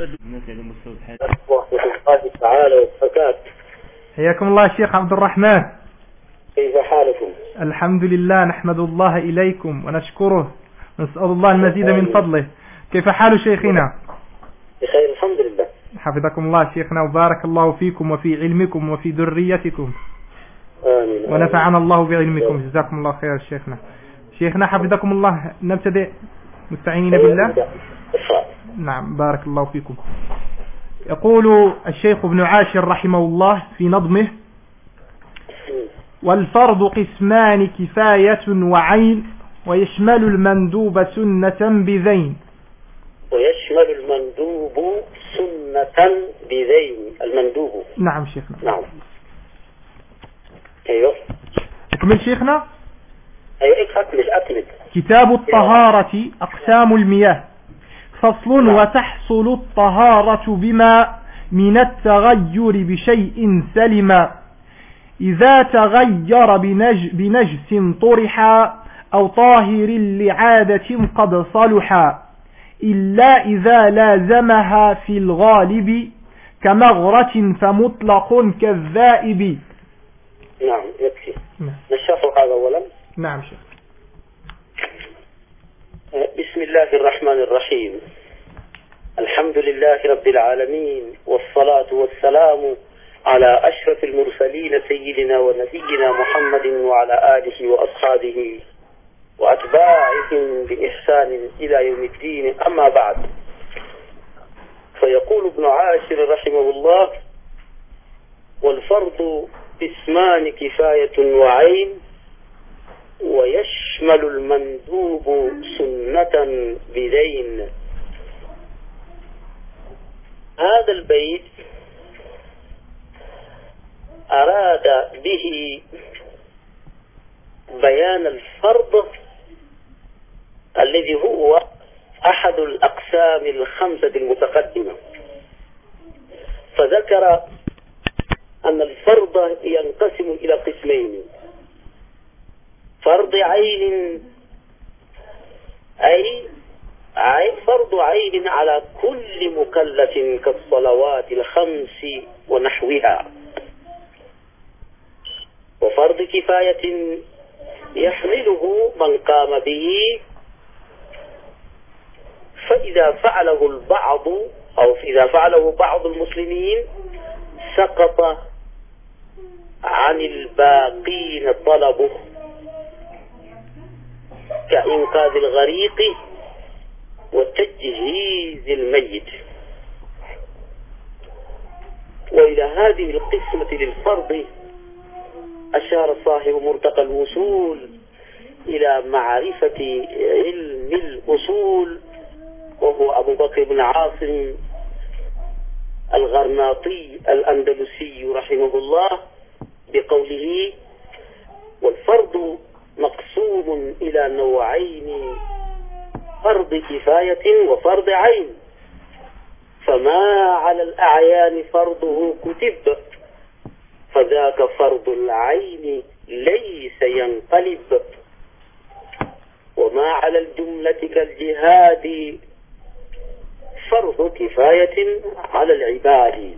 الله تعالى وبركاته. حياكم الله شيخ عبد الرحمن، كيف حالكم؟ الحمد لله، نحمد الله إليكم ونشكره، نسأل الله المزيد من فضله. كيف حال شيخنا؟ بخير الحمد لله. حفظكم الله شيخنا وبارك الله فيكم وفي علمكم وفي ذريتكم. آمين. ونفعنا الله بعلمكم، جزاكم الله خير شيخنا. شيخنا حفظكم الله، نبتدئ مستعينين بالله. نعم بارك الله فيكم. يقول الشيخ ابن عاشر رحمه الله في نظمه: والفرض قسمان كفاية وعين، ويشمل المندوب سنة بذين. ويشمل المندوب سنة بذين. المندوب. نعم شيخنا. نعم. ايوه. اكمل شيخنا. ايوه اكمل. كتاب الطهارة أقسام المياه. فصل: وتحصل الطهارة بما من التغير بشيء سلما، إذا تغير بنجس طرحا أو طاهر لعادة قد صلحا، إلا إذا لازمها في الغالب كمغرة فمطلق كالذائب. نعم يكفي. نشرح هذا أولا. نعم شيخ. بسم الله الرحمن الرحيم. الحمد لله رب العالمين، والصلاة والسلام على أشرف المرسلين سيدنا ونبينا محمد وعلى آله وأصحابه وأتباعهم بإحسان إلى يوم الدين. أما بعد، فيقول ابن عاشر رحمه الله: والفرض قسمان كفاية وعين، ويشمل المندوب سنة بدين. هذا البيت أراد به بيان الفرض الذي هو أحد الأقسام الخمسة المتقدمة، فذكر أن الفرض ينقسم إلى قسمين: فرض عين، أي فرض عين على كل مكلف كالصلوات الخمس ونحوها، وفرض كفاية يحمله من قام به، فإذا فعله البعض أو إذا فعله بعض المسلمين سقط عن الباقين طلبه، كإنقاذ الغريق وتجهيز الميت. وإلى هذه القسمة للفرض أشار صاحب مرتقى الوصول إلى معرفة علم الأصول، وهو أبو بكر بن عاصم الغرناطي الأندلسي رحمه الله بقوله: والفرض مقسوم إلى نوعين: فرض كفاية وفرض عين، فما على الأعيان فرضه كتب، فذاك فرض العين ليس ينقلب، وما على الجملة كالجهاد فرض كفاية على العباد.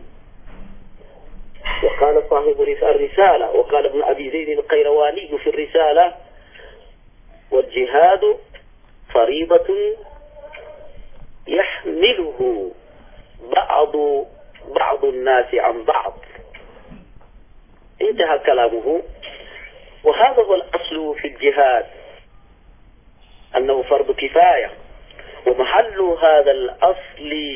وقال صاحب الرسالة، وقال ابن أبي زيد القيرواني في الرسالة: والجهاد فريضة يحمله بعض الناس عن بعض. انتهى كلامه. وهذا هو الأصل في الجهاد، أنه فرض كفاية، ومحل هذا الأصل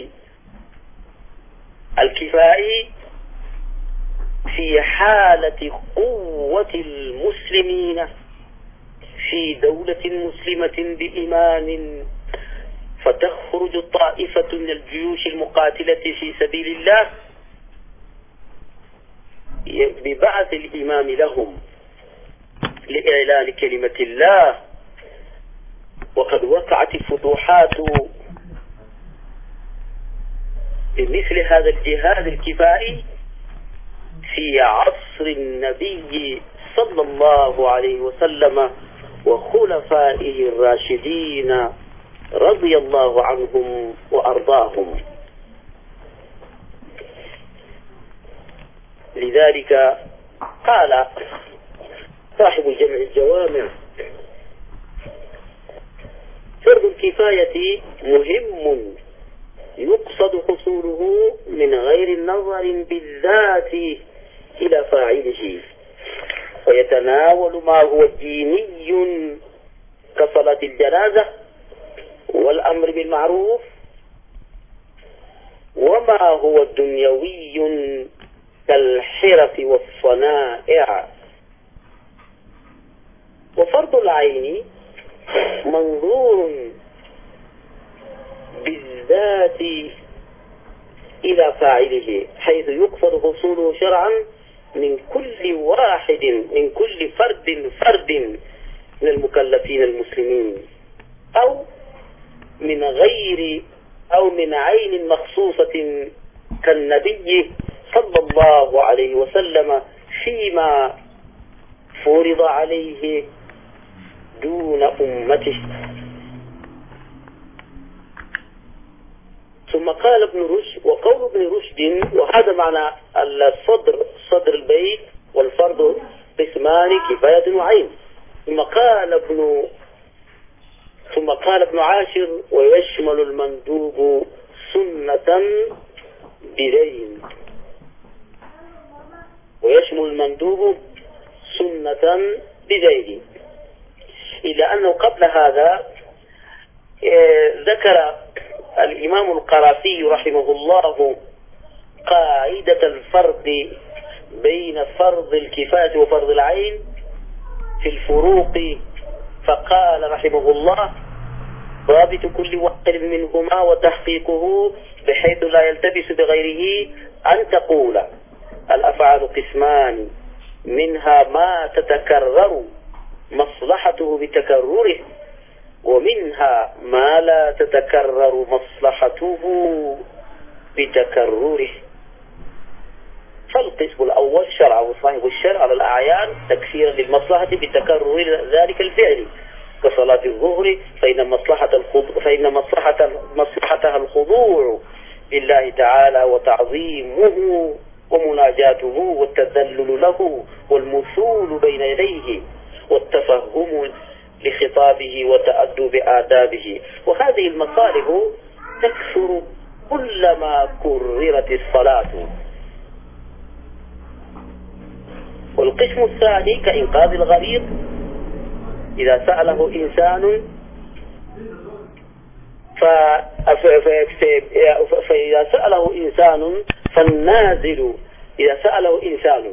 الكفائي في حالة قوة المسلمين في دولة مسلمة بإيمان، فتخرج طائفة من الجيوش المقاتلة في سبيل الله ببعث الإمام لهم لإعلان كلمة الله. وقد وقعت الفتوحات بمثل هذا الجهاد الكفائي في عصر النبي صلى الله عليه وسلم وخلفائه الراشدين رضي الله عنهم وأرضاهم. ولذلك قال صاحب جمع الجوامع: فرض الكفاية مهم يقصد حصوله من غير نظر بالذات إلى فاعله، ويتناول ما هو ديني كصلاة الجنازة والأمر بالمعروف، وما هو دنيوي كالحرف والصنائع. وفرض العين منظور بالذات إلى فاعله، حيث يقصد حصوله شرعا من كل واحد، من كل فرد من المكلفين المسلمين، أو من غير أو من عين مخصوصة كالنبي صلى الله عليه وسلم فيما فرض عليه دون أمته. ثم قال ابن رشد: وقول ابن رشد، وهذا معنى صدر البيت، والفرض قسمان كفاية وعين. ثم قال ابن عاشر: ويشمل المندوب سنة بدين. ويشمل المندوب سنة بدين. إلا أنه قبل هذا ذكر الإمام القرافي رحمه الله قاعدة الفرق بين فرض الكفاية وفرض العين في الفروق، فقال رحمه الله: ضابط كل واحد منهما وتحقيقه بحيث لا يلتبس بغيره أن تقول الأفعال قسمان، منها ما تتكرر مصلحته بتكرره، ومنها ما لا تتكرر مصلحته بتكرره. فالقسم الأول شرعه صاحب الشرع على الأعيان تكسيرا للمصلحة بتكرر ذلك الفعل، كصلاة الظهر، فإن مصلحتها الخضوع لله تعالى وتعظيمه ومناجاته والتذلل له والمثول بين يديه والتفهم لخطابه وتأدب آدابه. وهذه المصالح تكثر كلما كررت الصلاة. والقسم الثاني كإنقاذ الغريق، إذا سأله إنسان فإذا سأله إنسان فالنازل، إذا سأله إنسان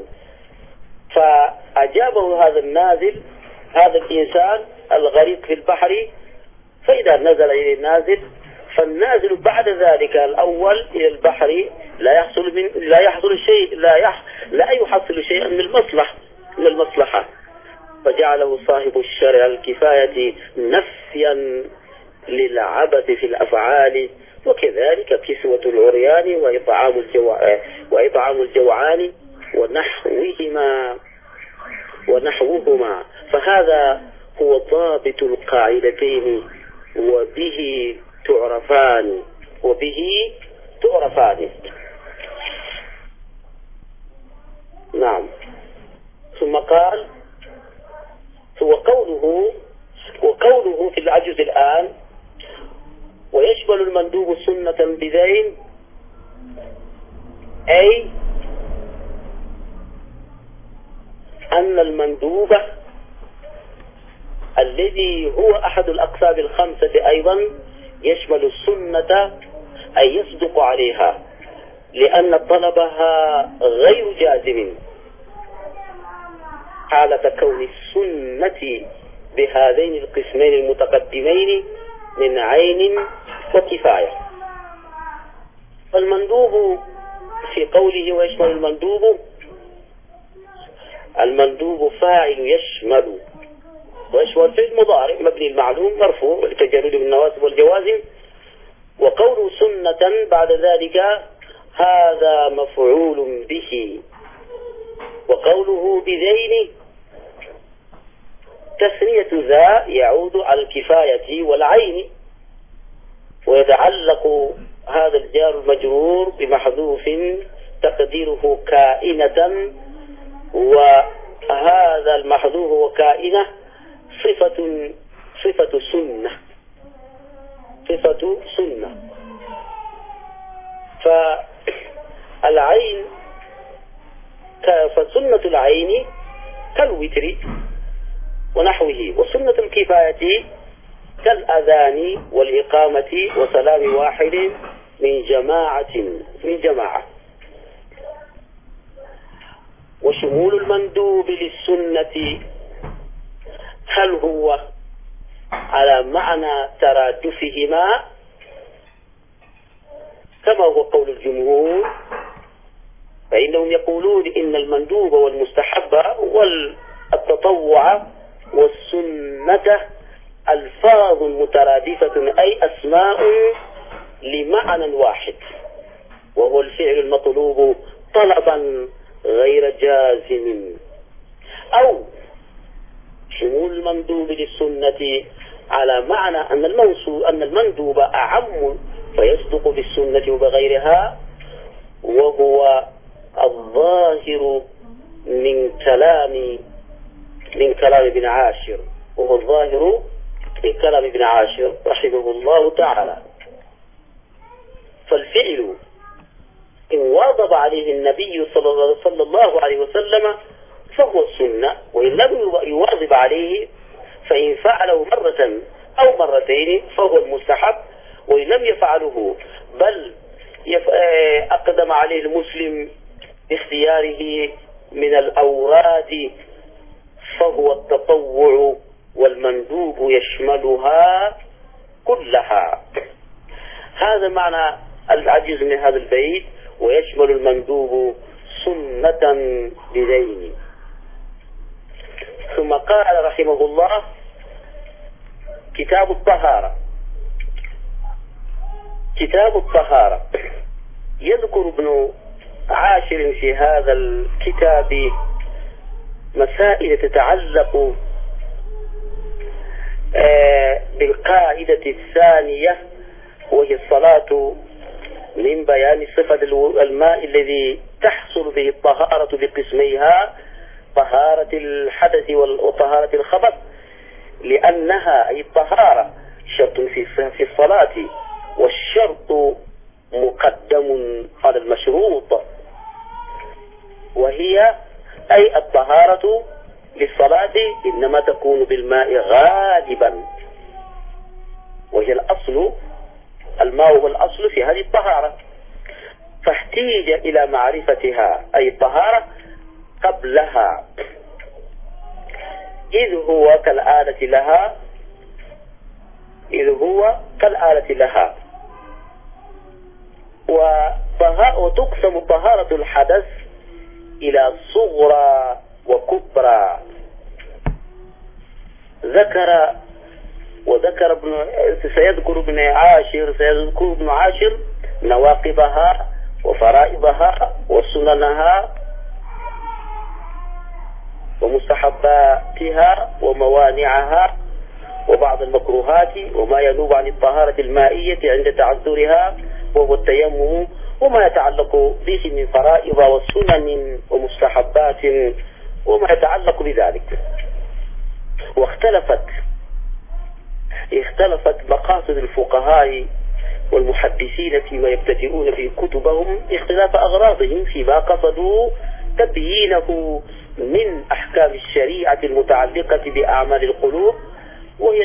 فأجابه هذا النازل، هذا الإنسان الغريق في البحر، فإذا نزل إلى النازل، فالنازل بعد ذلك الأول إلى البحر لا يحصل شيء من المصلحة، فجعله صاحب الشرع الكفاية نفيا للعبث في الأفعال. وكذلك كسوة العريان وإطعام الجوعان ونحوهما. فهذا هو ضابط القاعدتين، وبه تعرفان. نعم. ثم قال: وقوله في العجز الآن: ويشمل المندوب سنة بذين، أي أن المندوب الذي هو أحد الأقسام الخمسة أيضا يشمل السنة، أي يصدق عليها، لأن طلبها غير جازم حالة كون السنة بهذين القسمين المتقدمين من عين وكفاية. فالمندوب في قوله ويشمل المندوب فاعل يشمل، ويشمل في المضارع مبني المعلوم مرفوع لتجرد بالنواسب والجوازم. وقول سنة بعد ذلك هذا مفعول به. وقوله بذين تثنية ذا يعود على الكفاية والعين، ويتعلق هذا الجار المجرور بمحذوف تقديره كائنة، وهذا المحذوف وكائنة صفة سنة. فالعين فسنة العين كالوتر ونحوه، وسنة الكفاية كالأذان والإقامة وسلام واحد من جماعة. وشمول المندوب للسنة هل هو على معنى ترادفهما كما هو قول الجمهور، فإنهم يقولون إن المندوب والمستحب والتطوع والسنة ألفاظ مترادفة، أي أسماء لمعنى واحد، وهو الفعل المطلوب طلبا غير جازم. أو شمول المندوب للسنة على معنى أن المندوب أعم فيصدق بالسنة وبغيرها، وهو الظاهر من كلام ابن عاشر، رحمه الله تعالى. فالفعل إن واظب عليه النبي صلى الله عليه وسلم فهو السنة، وإن لم يواظب عليه فإن فعله مرة أو مرتين فهو المستحب، وإن لم يفعله بل أقدم عليه المسلم باختياره من الأوراد فهو التطوع، والمندوب يشملها كلها. هذا معنى العجيز من هذا البيت، ويشمل المندوب سنة بدين. ثم قال رحمه الله: كتاب الطهارة يذكر ابن عاشر في هذا الكتاب مسائل تتعلق بالقاعدة الثانية، وهي الصلاة، من بيان صفة الماء الذي تحصل به الطهارة بقسميها: طهارة الحدث وطهارة الخبث، لأنها أي الطهارة شرط في الصلاة، والشرط مقدم على المشروط، وهي أي الطهارة للصلاة إنما تكون بالماء غالبا، وهي الأصل، الماء هو الأصل في هذه الطهارة، فاحتيج إلى معرفتها أي الطهارة قبلها، إذ هو كالآلة لها. وتقسم طهارة الحدث إلى صغرى وكبرى. سيذكر ابن عاشر نواقضها وفرائضها وسننها ومستحباتها وموانعها وبعض المكروهات وما ينوب عن الطهارة المائية عند تعذرها وهو التيمم، وما يتعلق به من فرائض وسنن ومستحبات وما يتعلق بذلك. اختلفت مقاصد الفقهاء والمحدثين فيما يبتدئون في كتبهم اختلاف أغراضهم فيما قصدوا تبيينه من أحكام الشريعة المتعلقة بأعمال القلوب، وهي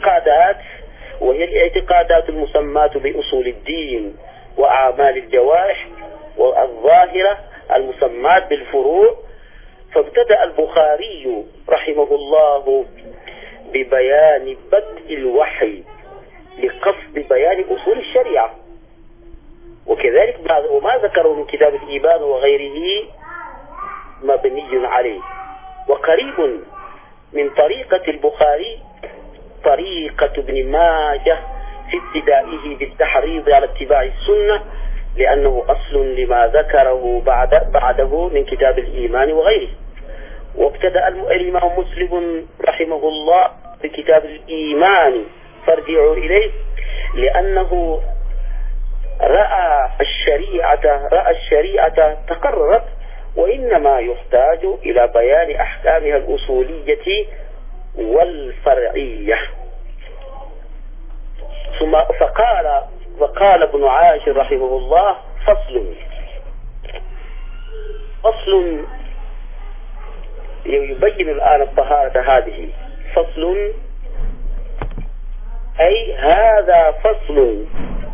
الاعتقادات المسماة بأصول الدين، وأعمال الجوارح والظاهرة المسماة بالفروع. فابتدأ البخاري رحمه الله ببيان بدء الوحي لقصد بيان أصول الشريعة، وكذلك وما ذكروا من كتاب الإيمان وغيره مبني عليه. وقريب من طريقة البخاري طريقة ابن ماجه في ابتدائه بالتحريض على اتباع السنة، لأنه أصل لما ذكره بعده من كتاب الإيمان وغيره. وابتدأ الإمام مسلم رحمه الله بكتاب الإيمان فارجعوا إليه، لأنه رأى الشريعة الطهارة تقررت، وإنما يحتاج إلى بيان أحكامها الأصولية والفرعية. ثم فقال ابن عاشر رحمه الله: فصل يبين الآن الطهارة هذه. فصل أي هذا فصل،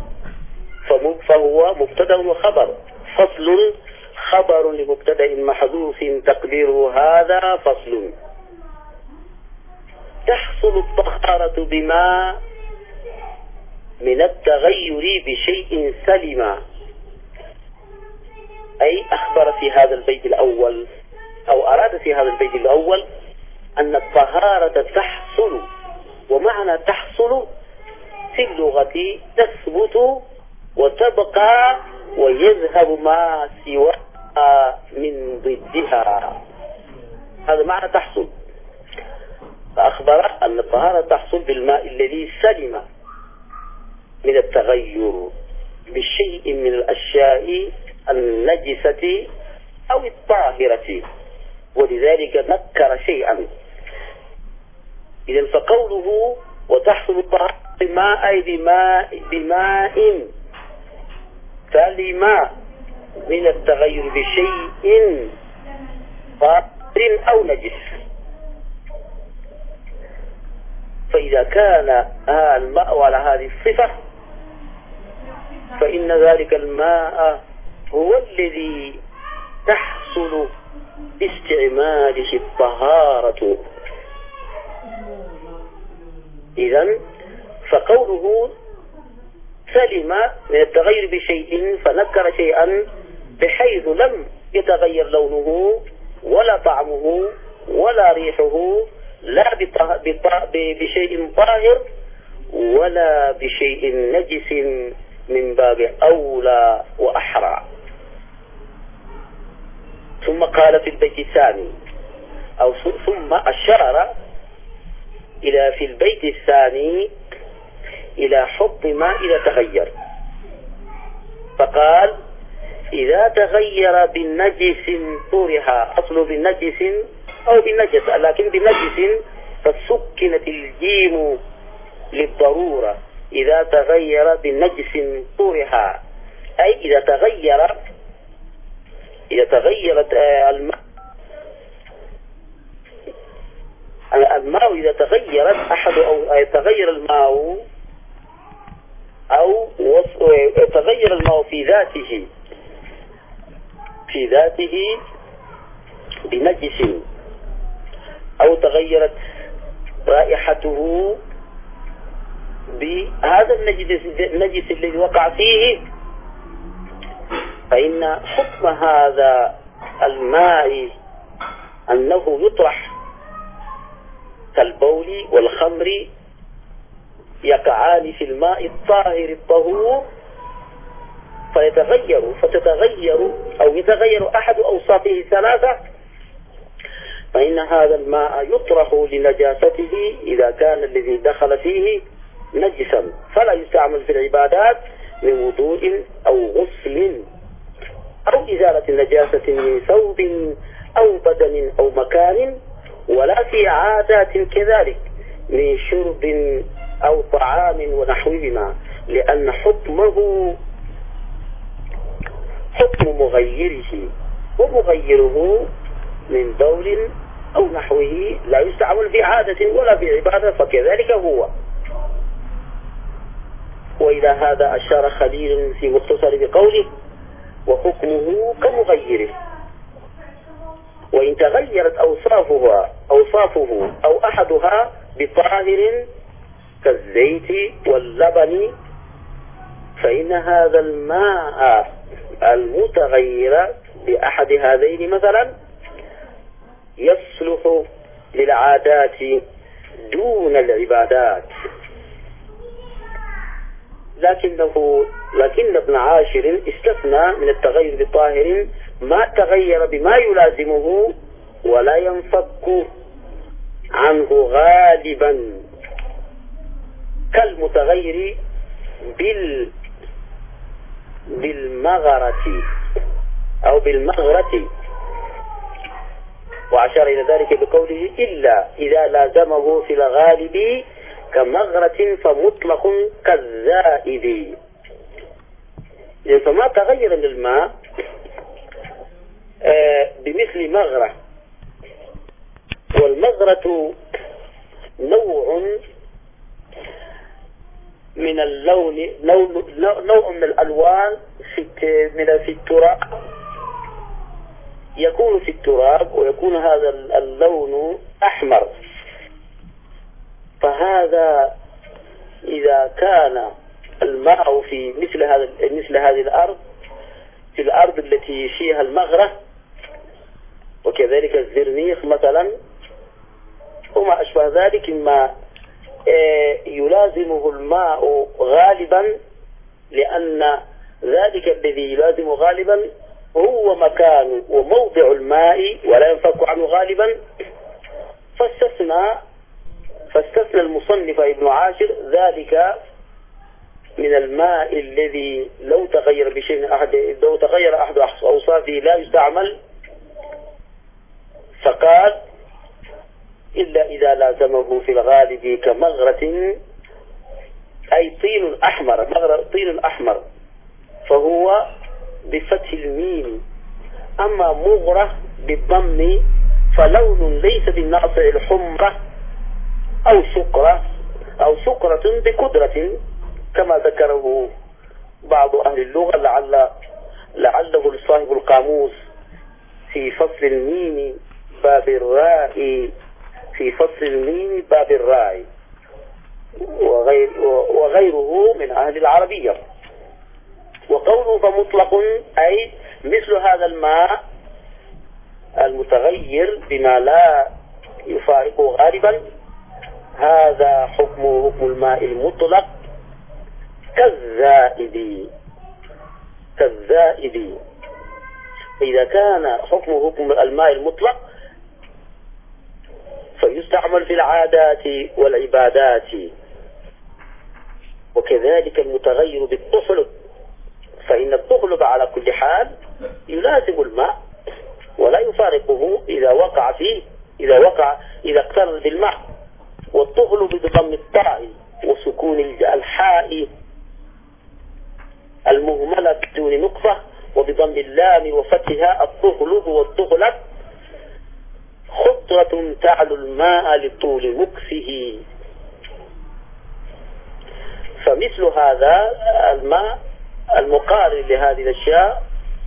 فهو مبتدأ وخبر. فصل خبر لمبتدأ محذوف تقديره هذا فصل. تحصل الطهارة بما من التغير بشيء سلم، أي أخبر في هذا البيت الأول، أو أراد في هذا البيت الأول أن الطهارة تحصل، ومعنى تحصل في اللغة تثبت وتبقى ويذهب ما سواها من ضدها، هذا معنى تحصل. فأخبر أن الطهارة تحصل بالماء الذي سلم من التغير بشيء من الأشياء النجسة أو الطاهرة، ولذلك نكر شيئا. إذن فقوله وتحصل الطهارة بماء أي بماء سلم من التغير بشيء طاهر أو نجس. فإذا كان الماء على هذه الصفة فإن ذلك الماء هو الذي تحصل باستعماله الطهارة. إذن فقوله سلم من التغير بشيء فنكر شيئا بحيث لم يتغير لونه ولا طعمه ولا ريحه، لا بشيء طاهر ولا بشيء نجس، من باب أولى وأحرى. ثم قال في البيت الثاني ثم أشار إلى في البيت الثاني إلى حكم ما إذا تغير، فقال إذا تغير بالنجس طرح، أصل بالنجس أو بالنجس، لكن بالنجس فسكنت الجيم للضرورة. إذا تغير بالنجس طرح، أي إذا تغيرت الماء إذا تغيرت أحد أو يتغير الماء أو يتغير الماء في ذاته بنجس، أو تغيرت رائحته بهذا النجس الذي وقع فيه، فإن حكم هذا الماء أنه يطرح كالبول والخمر، يقعان في الماء الطاهر الطهور فتتغير أو يتغير أحد أوصافه ثلاثة، فإن هذا الماء يطرح لنجاسته إذا كان الذي دخل فيه نجسا، فلا يستعمل في العبادات من وضوء أو غسل أو إزالة النجاسة من ثوب أو بدن أو مكان، ولا في عادات كذلك من شرب أو طعام ونحوهما، لأن حكمه حكم مغيره، ومغيره من بول أو نحوه لا يستعمل في عادة ولا في عبادة، فكذلك هو. وإلى هذا أشار خليل في مختصر بقوله وحكمه كمغيره. وإن تغيرت أوصافه أو أحدها بطاهر كالزيت واللبن، فإن هذا الماء المتغير بأحد هذين مثلا يصلح للعادات دون العبادات. لكن ابن عاشر استثنى من التغير بالطاهر ما تغير بما يلازمه ولا ينفك عنه غالبا، كالمتغير بالمغرة، أو بالمغرة، وأشار إلى ذلك بقوله إلا إذا لازمه في الغالب كمغرة فمطلق كالزائد. فما تغير من الماء بمثل مغرة، والمغرة نوع من اللون، نوع من الألوان في التراب، يكون في التراب ويكون هذا اللون أحمر. فهذا إذا كان الماء في مثل هذه الأرض، في الأرض التي فيها المغرة وكذلك الزرنيخ مثلا وما أشبه ذلك، مما يلازمه الماء غالبا، لأن ذلك الذي يلازم غالبا هو مكان وموضع الماء ولا ينفك عنه غالبا. فاستثنى المصنف ابن عاشر ذلك من الماء الذي لو تغير أحد أوصافه لا يستعمل، فقال إلا إذا لازمه في الغالب كمغرة، أي طين أحمر، فهو بفتح الميم. أما مغرة بالضم فلون ليس بالناصع الحمرة أو سكرة بقدرة، كما ذكره بعض أهل اللغة لعله صاحب القاموس في فصل الميم باب الراء وغيره من أهل العربية. وقوله فمطلق أي مثل هذا الماء المتغير بما لا يفارقه غالبا، هذا حكم الماء المطلق كالزائد. إذا كان حكم الماء المطلق فيستعمل في العادات والعبادات. وكذلك المتغير بالطحلب، فإن الطحلب على كل حال يلازم الماء ولا يفارقه إذا اقترن بالماء. والطحلب بضم الطاء وسكون الحاء المهملة بدون نقطة، وبضم اللام وفتحها الطحلب والطحلب، خطرة تعلو الماء لطول مكثه. فمثل هذا الماء المقارن لهذه الأشياء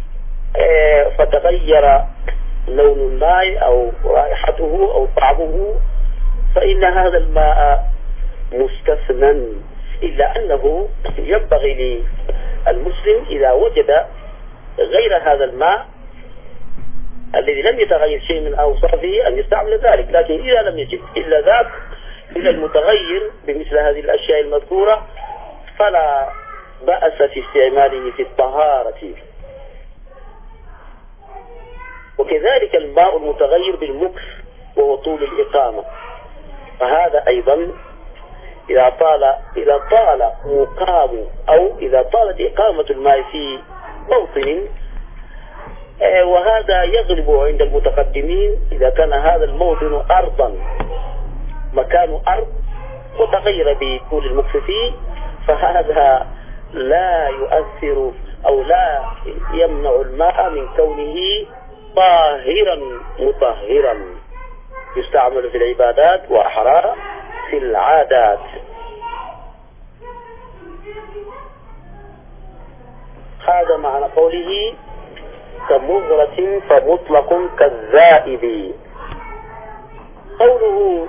فتغير لون الماء أو رائحته أو طعمه، فإن هذا الماء مستثنى، إلا أنه ينبغي للمسلم إذا وجد غير هذا الماء الذي لم يتغير شيء من أوصافه أن يستعمل ذلك. لكن إذا لم يجد إلا ذاك إلا المتغير بمثل هذه الأشياء المذكورة فلا بأس في استعماله في الطهارة. وكذلك الماء المتغير بالمكث وهو طول الإقامة، فهذا أيضا إذا طال مقام أو إذا طالت إقامة الماء في موطن، وهذا يغلب عند المتقدمين إذا كان هذا الموطن أرضا، مكان أرض وتغير بطول المكث فيه، فهذا لا يؤثر أو لا يمنع الماء من كونه طاهرا مطهرا، يستعمل في العبادات وأحرى في العادات. هذا معنى قوله كمغرة فمطلق كالزائد. قوله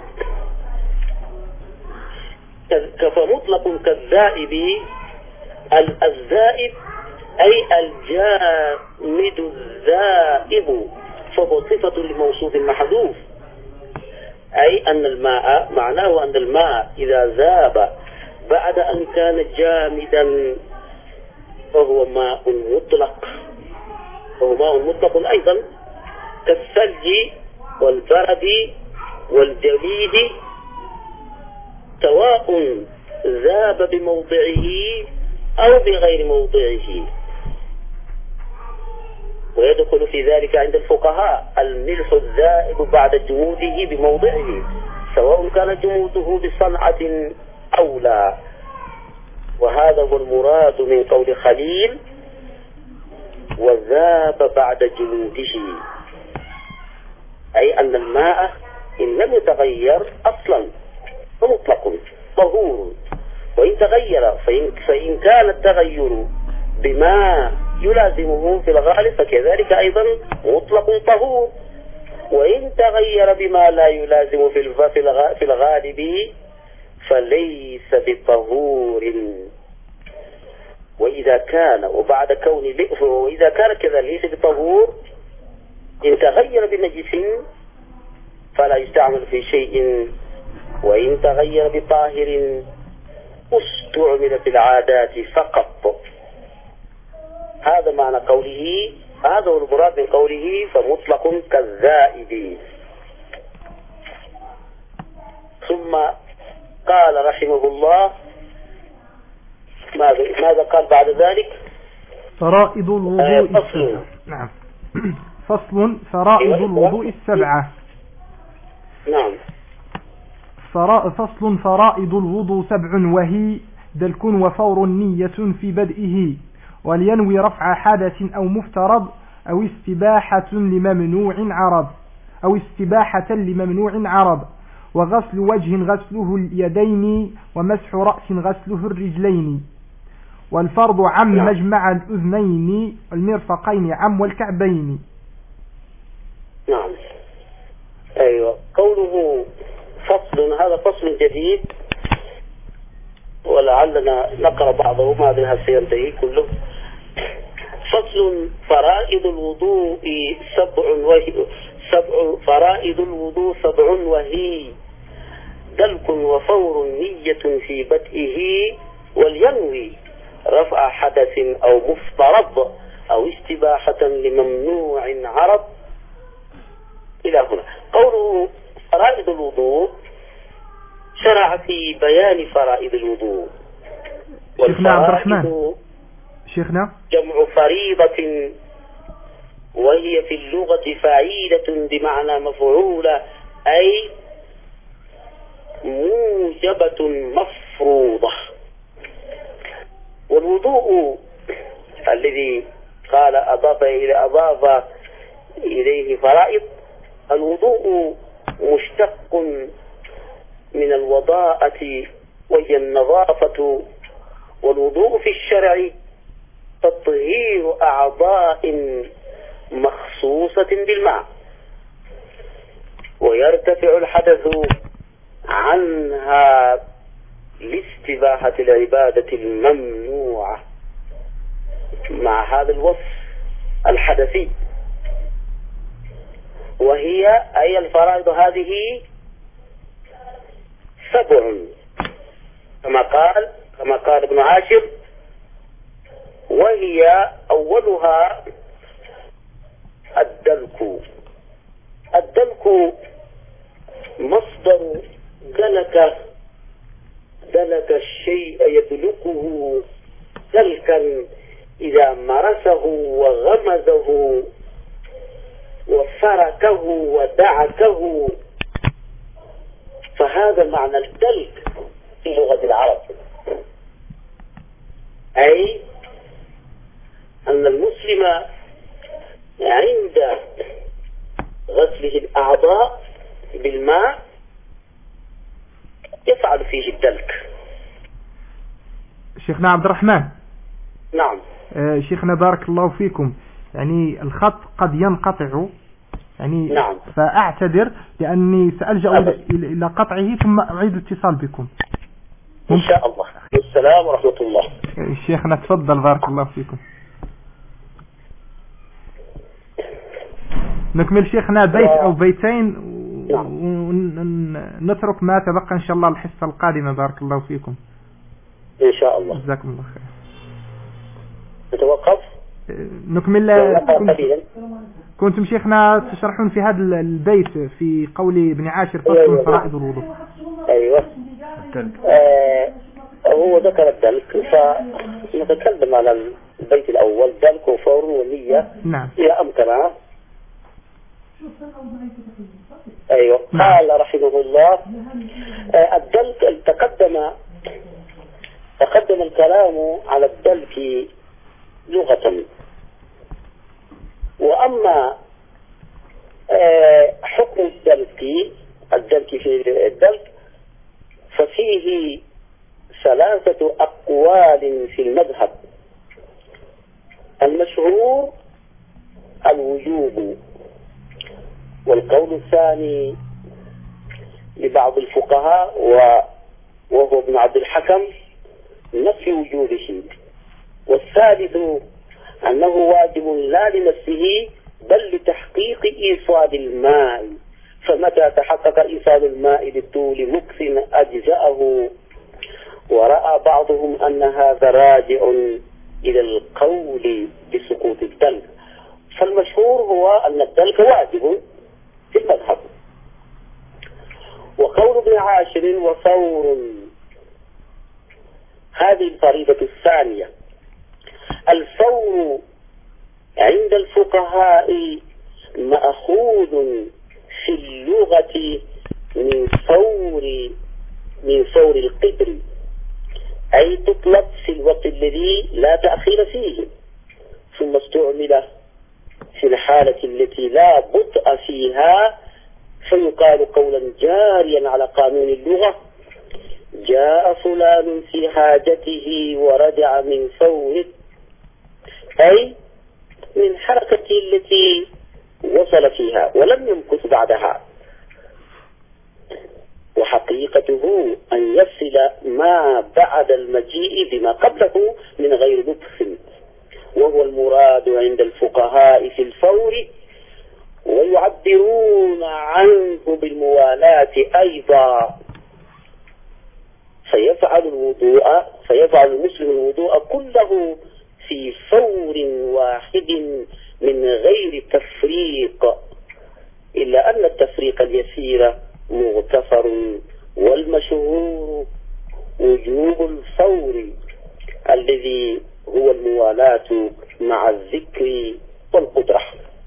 فمطلق كالزائد، الزائد أي الجامد الذائب، فهو صفة لموصوف محذوف، أي أن الماء معناه أن الماء إذا ذاب بعد أن كان جامدا فهو ماء مطلق، وهو ماء مطلق أيضا كالثلج والبرد والجليد، سواء ذاب بموضعه أو بغير موضعه. ويدخل في ذلك عند الفقهاء الملح الذائب بعد جموده بموضعه، سواء كان جموده بصنعة أو لا. وهذا هو المراد من قول خليل وذاب بعد جموده، أي أن الماء إن لم يتغير أصلا فمطلق طهور، وإن تغير فإن كان التغير بما يلازمه في الغالب فكذلك أيضا مطلق طهور، وإن تغير بما لا يلازم في الغالب فليس بطهور. وإذا كان وإذا كان كذا ليس بطهور، إن تغير بنجس فلا يستعمل في شيء، وإن تغير بطاهر استعمل في العادات فقط. هذا معنى قوله، هذا هو المراد من قوله فمطلق كالذائب. ثم قال رحمه الله ماذا قال بعد ذلك؟ فرائض الوضوء السبعة. نعم. فصل فرائض الوضوء السبعة. نعم. فصل فرائض الوضوء سبع، وهي دلك وفور نية في بدئه، ولينوي رفع حدث أو مفترض، أو استباحة لممنوع عرض، وغسل وجه غسله اليدين، ومسح رأس غسله الرجلين، والفرض عم مجمع الأذنين، والمرفقين عم والكعبين. نعم. أيوة. قوله فصل، هذا فصل جديد، ولعلنا نقرأ بعضه ما بها سينتهي كله. فصل فرائض الوضوء فرائض الوضوء سبع، وهي دلك وفور نية في بدئه، ولينوي رفع حدث أو مفترض، أو استباحة لممنوع عرض، إلى هنا. قوله فرائض الوضوء شرع في بيان فرائض الوضوء. شيخنا عبد الرحمن، شيخنا جمع فريضة، وهي في اللغة فعيلة بمعنى مفعولة، أي موجبة مفروضة. والوضوء الذي قال أضاف إليه فرائض، الوضوء مشتق من الوضاءة وهي النظافة. والوضوء في الشرع تطهير أعضاء مخصوصة بالماء، ويرتفع الحدث عنها لاستباحة العبادة الممنوعة مع هذا الوصف الحدثي. وهي أي الفرائض هذه سبع، كما قال ابن عاشر، وهي أولها الدلك. الدلك مصدر دلك الشيء يدلكه دلكا إذا مرسه وغمزه وفركه ودعكه، فهذا معنى الدلك في لغة العرب، أي أن المسلم عند غسله الأعضاء بالماء يفعل فيه الدلك. شيخنا عبد الرحمن. نعم. شيخنا بارك الله فيكم، يعني الخط قد ينقطع، يعني نعم. فأعتذر لأني سألجأ إلى قطعه ثم أعيد الاتصال بكم إن شاء الله. السلام ورحمة الله. شيخنا تفضل بارك الله فيكم. نكمل شيخنا بيت أو بيتين ونترك ما تبقى إن شاء الله الحصة القادمة. بارك الله فيكم إن شاء الله. جزاكم الله خير. نتوقف نكمل. كنتم شيخنا تشرحون في هذا البيت في قول ابن عاشر فصل فرائض الوضوء. أيوة. هو ذكر الدلك، فنتكلم على البيت الأول دلك وفور ونية. نعم. إلى أن الكلام. أيوة. قال رحمه الله الدلك تقدم الكلام على الدلك لغة. وأما حكم الدلك في الدلك ففيه 3 أقوال في المذهب. المشهور الوجوب، والقول الثاني لبعض الفقهاء وهو ابن عبد الحكم نفي وجوبه، والثالث أنه واجب لا لنفسه بل لتحقيق إيصال الماء، فمتى تحقق إيصال الماء للطول مكث أجزأه. ورأى بعضهم أن هذا راجع إلى القول بسقوط الدلك، فالمشهور هو أن الدلك واجب في المذهب. وقول ابن عاشر وثور هذه الفريضة الثانية. الثور عند الفقهاء مأخوذ في اللغة من ثور القدر، أي تطلق في الوقت الذي لا تأخير فيه، ثم استعمل في الحالة التي لا بطء فيها، فيقال قولا جاريا على قانون اللغة: جاء فلان في حاجته ورجع من ثوره، أي من حركته التي وصل فيها ولم يمكث بعدها. وحقيقته أن يصل ما بعد المجيء بما قبله من غير لبث، وهو المراد عند الفقهاء في الفور، ويعبرون عنه بالموالاة أيضا. فيفعل المسلم الوضوء كله في فور واحد من غير تفريق، إلا أن التفريق اليسير مغتفر، والمشهور وجوب الفور الذي هو الموالاة مع الذكر والقدرة.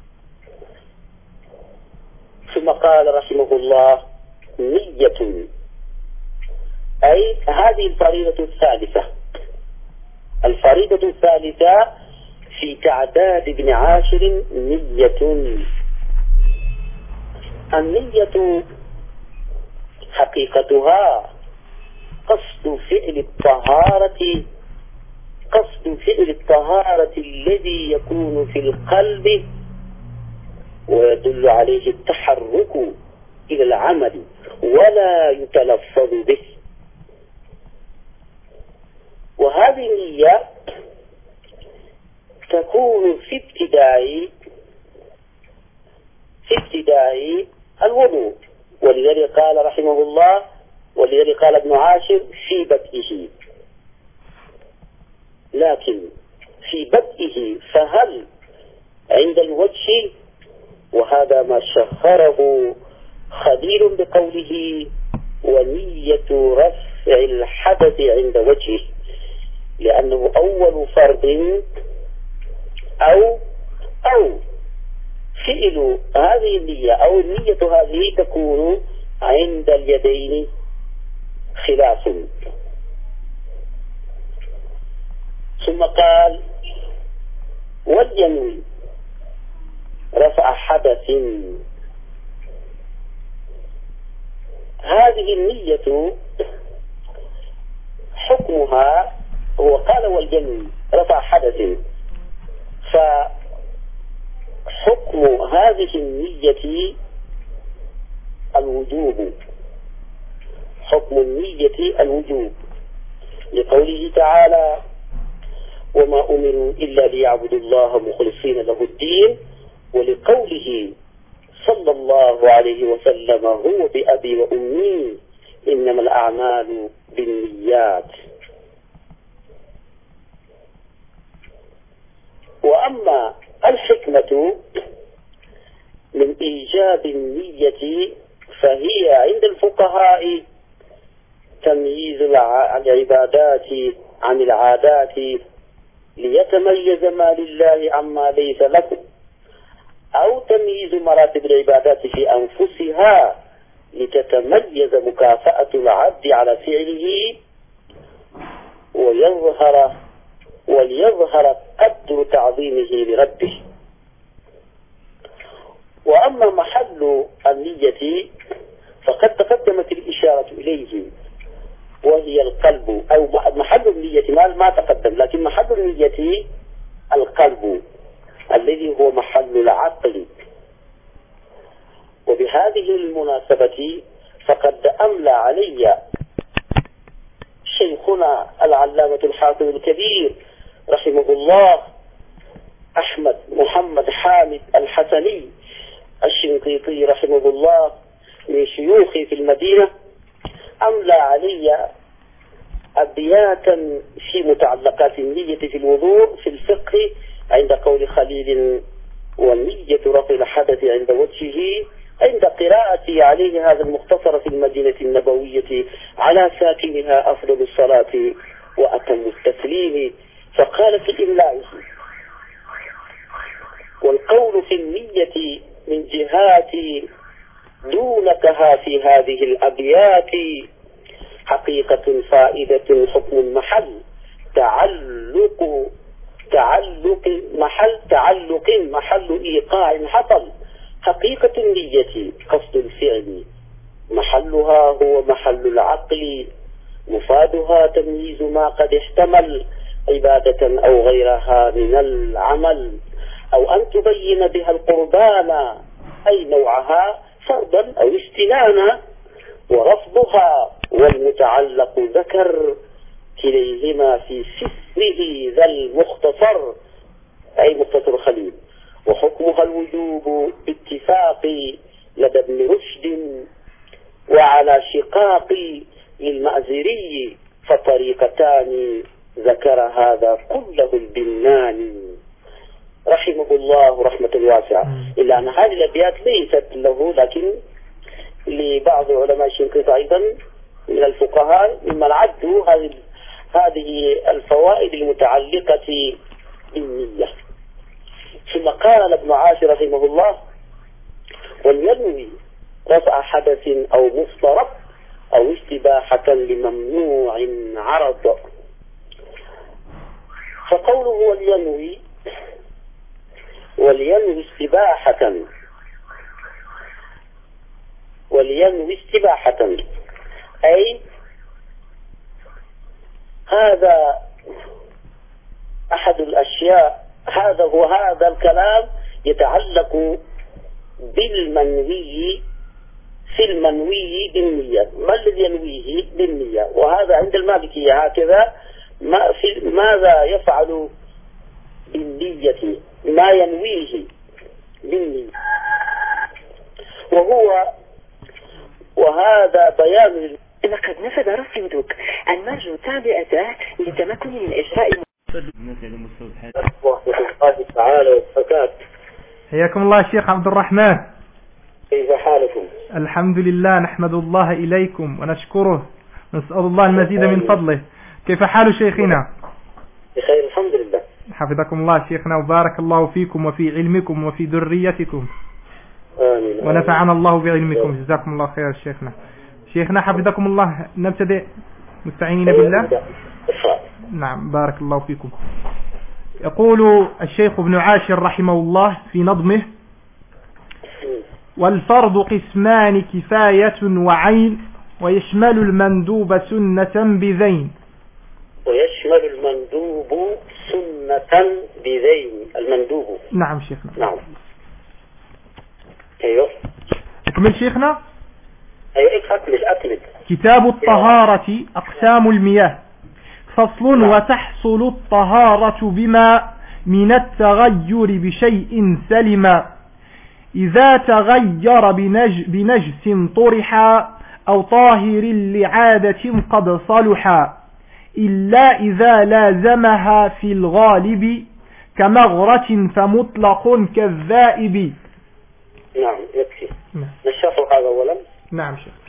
ثم قال رحمه الله: نية، أي هذه الفريضة الثالثة. الفريضة الثالثة في تعداد ابن عاشر نية. النية حقيقتها قصد فعل الطهارة الذي يكون في القلب، ويدل عليه التحرك إلى العمل ولا يتلفظ به. وهذه النية تكون في ابتداء الوضوء، ولذلك قال رحمه الله، ولذلك قال ابن عاشر في بدئه. لكن في بدئه فهل عند الوجه؟ وهذا ما شهره خليل بقوله: ونية رفع الحدث عند وجهه، لأنه أول فرض أو فعل هذه النية أو النية هذه تكون عند اليدين خلاف. ثم قال: ولينوي رفع حدث. هذه النية حكمها هو قال: والينوي رفع حدث، فحكم هذه النية الوجوب، حكم النية الوجوب، لقوله تعالى: وما أمروا إلا ليعبدوا الله مخلصين له الدين، ولقوله صلى الله عليه وسلم: هو بأبي وأمي إنما الأعمال بالنيات. وأما الحكمة من إيجاب النية فهي عند الفقهاء تمييز العبادات عن العادات، ليتميز ما لله عما ليس له، أو تمييز مراتب العبادات في أنفسها لتتميز مكافأة العبد على فعله وليظهر قدر تعظيمه لربه. وأما محل النية فقد تقدمت الإشارة إليه وهي القلب، أو محل النية ما تقدم، لكن محل النية القلب الذي هو محل العقل. وبهذه المناسبة فقد أملى علي شيخنا العلامة الحافظ الكبير رحمه الله أحمد محمد حامد الحسني الشنقيطي رحمه الله من شيوخي في المدينة، أملى علي أبياتا في متعلقات النية في الوضوء في الفقه عند قول خليل: والنية رفع الحدث عند وجهه، عند قراءتي عليه هذا المختصر في المدينة النبوية على ساكنها أفضل الصلاة وأتم التسليم. فقال في إملائه: والقول في النية من جهات دونكها في هذه الأبيات حقيقة فائدة حكم المحل تعلق محل إيقاع حصل. حقيقة النية قصد الفعل، محلها هو محل العقل، مفادها تمييز ما قد احتمل عبادة أو غيرها من العمل، أو أن تبين بها القربان أي نوعها فرضا أو استنانا، ورفضها والمتعلق ذكر كليهما في سفره ذا المختصر أي مختصر خليل، وحكمها الوجوب باتفاق لدى ابن رشد وعلى شقاق للمأزري، فطريقتان ذكر هذا كله البناني رحمه الله رحمة واسعة. إلا أن هذه الأبيات ليست له، لكن لبعض علماء الشنقيط أيضا من الفقهاء ممن عدوا هذه الفوائد المتعلقة بالنية. ثم قال ابن عاشر رحمه الله: ولينوي رفع حدث أو مفترض أو استباحة لممنوع عرض. فقوله ولينوي استباحة أي هذا أحد الأشياء، هذا الكلام يتعلق بالمنوي في المنوي بالنية. ما الذي ينويه بالنية؟ وهذا عند المالكية هكذا. ماذا يفعل بالنية؟ ما ينويه بالنية، وهذا بيان. لقد نفذ رصيدك، المرجو تعبئته للتمكن من إجراء الله تعالى وبركاته. حياكم الله الشيخ عبد الرحمن، كيف حالكم؟ الحمد لله، نحمد الله إليكم ونشكره، نسأل الله المزيد من فضله. كيف حال شيخنا؟ بخير الحمد لله. حفظكم الله شيخنا، وبارك الله فيكم وفي علمكم وفي ذريتكم. آمين. ونفعنا الله بعلمكم، جزاكم الله خير شيخنا حفظكم الله. نبتدئ مستعينين بالله. نعم بارك الله فيكم. يقول الشيخ ابن عاشر رحمه الله في نظمه: والفرض قسمان كفاية وعين، ويشمل المندوب سنة بذين. ويشمل المندوب سنة بذين. المندوب. نعم شيخنا. نعم. ايوه. اكمل شيخنا. ايوه اكمل. كتاب الطهارة أقسام المياه. فصل: وتحصل الطهارة بما من التغير بشيء سلما، إذا تغير بنجس طرحا أو طاهر لعادة قد صلحا، إلا إذا لازمها في الغالب كمغرة فمطلق كالذائب. نعم يكفي. نشرح هذا أولا. نعم شيخ.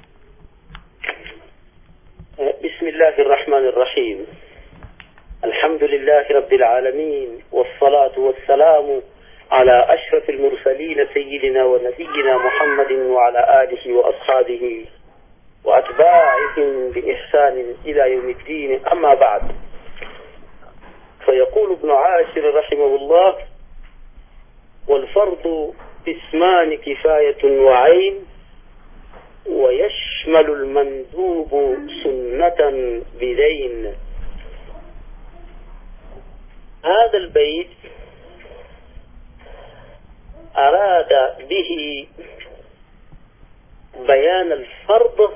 بسم الله الرحمن الرحيم. الحمد لله رب العالمين، والصلاة والسلام على أشرف المرسلين سيدنا ونبينا محمد وعلى آله وأصحابه وأتباعهم بإحسان إلى يوم الدين. أما بعد، فيقول ابن عاشر رحمه الله: والفرض اسمان كفاية وعين، ويشمل المندوب سنة بدين. هذا البيت أراد به بيان الفرض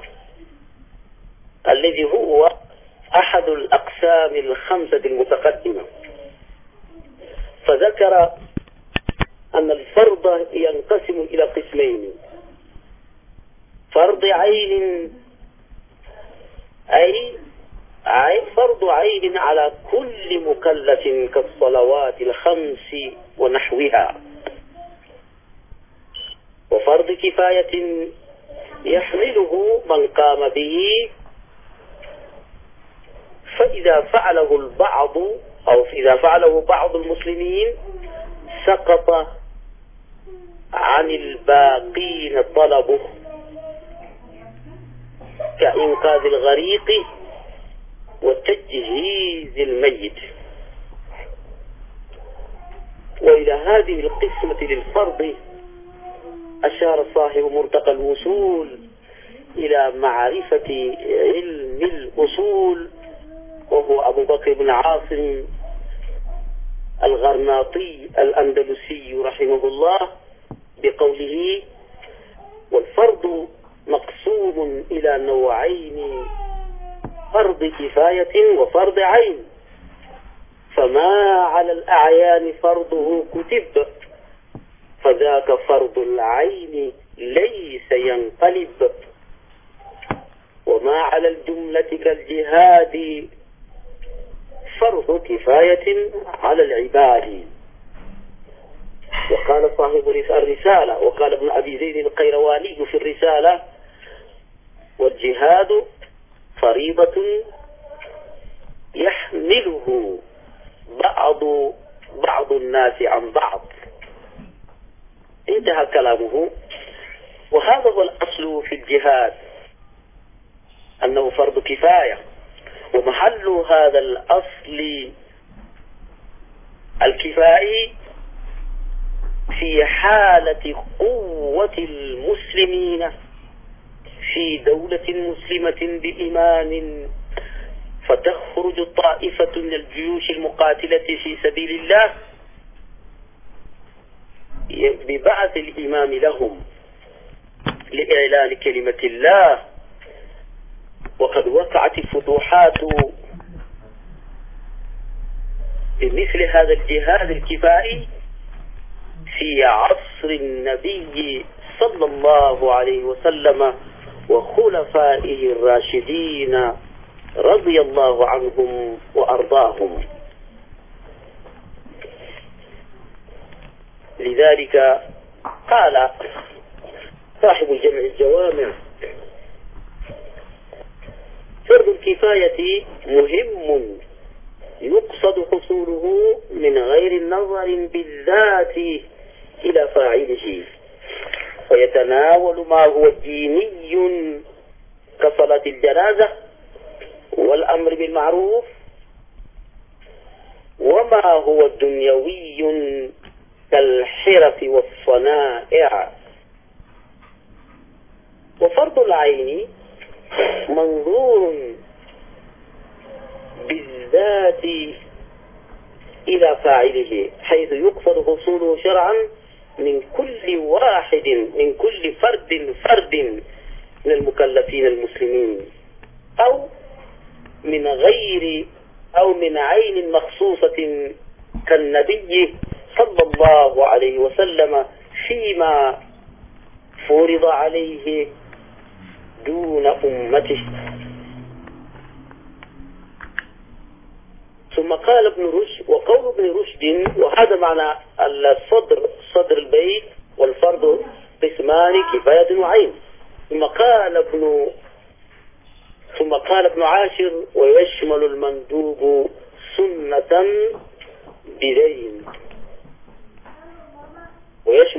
الذي هو أحد الأقسام الخمسة المتقدمة، فذكر أن الفرض ينقسم إلى قسمين: فرض عين، أي فرض عين على كل مكلف كالصلوات الخمس ونحوها، وفرض كفاية يحمله من قام به، فإذا فعله البعض أو إذا فعله بعض المسلمين سقط عن الباقين طلبه، كإنقاذ الغريق وتجهيز الميت. وإلى هذه القسمة للفرض أشار صاحب مرتقى الوصول إلى معرفة علم الأصول، وهو أبو بكر بن عاصم الغرناطي الأندلسي رحمه الله بقوله: والفرض مقسوم إلى نوعين: فرض كفاية وفرض عين، فما على الأعيان فرضه كتب، فذاك فرض العين ليس ينقلب، وما على الجملة كالجهاد فرض كفاية على العباد. وقال صاحب الرسالة، وقال ابن أبي زيد القيرواني في الرسالة: والجهاد فريضة يحمله بعض الناس عن بعض. انتهى كلامه. وهذا هو الأصل في الجهاد، أنه فرض كفاية، ومحل هذا الأصل الكفائي في حالة قوة المسلمين في دولة مسلمة بإيمان، فتخرج طائفة من الجيوش المقاتلة في سبيل الله ببعث الإمام لهم لإعلان كلمة الله. وقد وقعت الفتوحات بمثل هذا الجهاد الكفائي في عصر النبي صلى الله عليه وسلم وخلفائه الراشدين رضي الله عنهم وأرضاهم. لذلك قال صاحب الجمع الجوامع: فرض الكفاية مهم يقصد حصوله من غير النظر بالذات إلى فاعله، ويتناول ما هو ديني كصلاة الجنازة والأمر بالمعروف، وما هو دنيوي كالحرف والصنائع. وفرض العين منظور بالذات إلى فاعله، حيث يقصد حصوله شرعا من كل واحد، من كل فرد من المكلفين المسلمين، أو من غير أو من عين مخصوصة كالنبي صلى الله عليه وسلم فيما فرض عليه دون أمته. ثم قال ابن رشد: وقول ابن رشد، وهذا معنى صدر البيت: والفرض قسمان كفاية وعين. ثم قال ابن عاشر: ويشمل المندوب سنة بدين.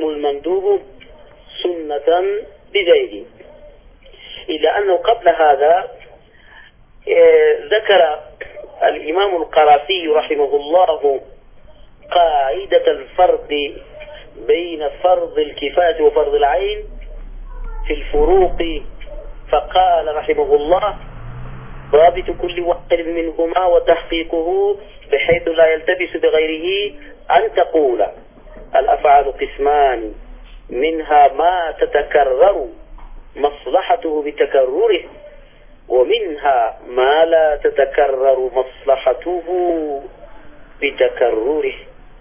يحرم المندوب سنة بذيل. إلا أنه قبل هذا ذكر الإمام القرافي رحمه الله قاعدة الفرق بين فرض الكفاية وفرض العين في الفروق، فقال رحمه الله: ضابط كل واحد منهما وتحقيقه بحيث لا يلتبس بغيره أن تقول الأفعال قسمان، منها ما تتكرر مصلحته بتكرره، ومنها ما لا تتكرر مصلحته بتكرره.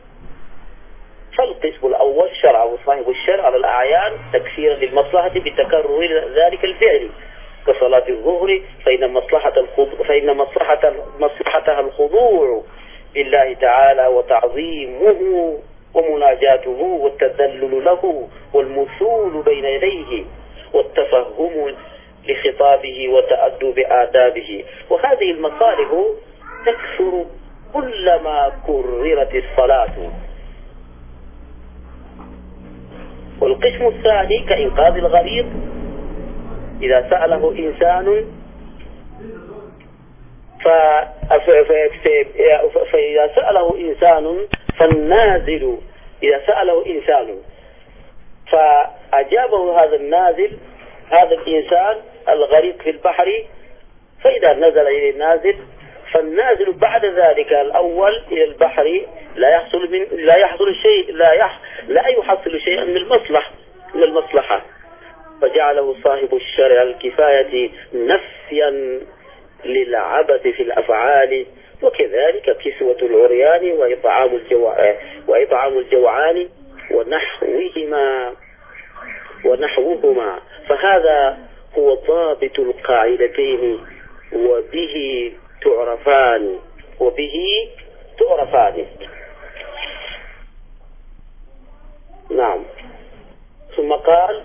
فالقسم الأول شرعه صاحب الشرع على الأعيان تكسيرا للمصلحة بتكرر ذلك الفعل، كصلاة الظهر فإن مصلحتها الخضوع لله تعالى وتعظيمه ومناجاته والتذلل له والمثول بين يديه والتفهم لخطابه وتأدب آدابه. وهذه المصالح تكثر كلما كررت الصلاة. والقسم الثاني كإنقاذ الغريق، إذا سأله إنسان فإذا سأله إنسان فالنازل، إذا سأله إنسان فأجابه هذا النازل، هذا الإنسان الغريق في البحر، فإذا نزل إلى النازل فالنازل بعد ذلك الأول إلى البحر لا يحصل شيئا من المصلحة، فجعله صاحب الشرع الكفاية نفيا للعبث في الأفعال، وكذلك كسوة العريان وإطعام الجوعان ونحوهما. فهذا هو ضابط القاعدتين، وبه تعرفان. نعم. ثم قال: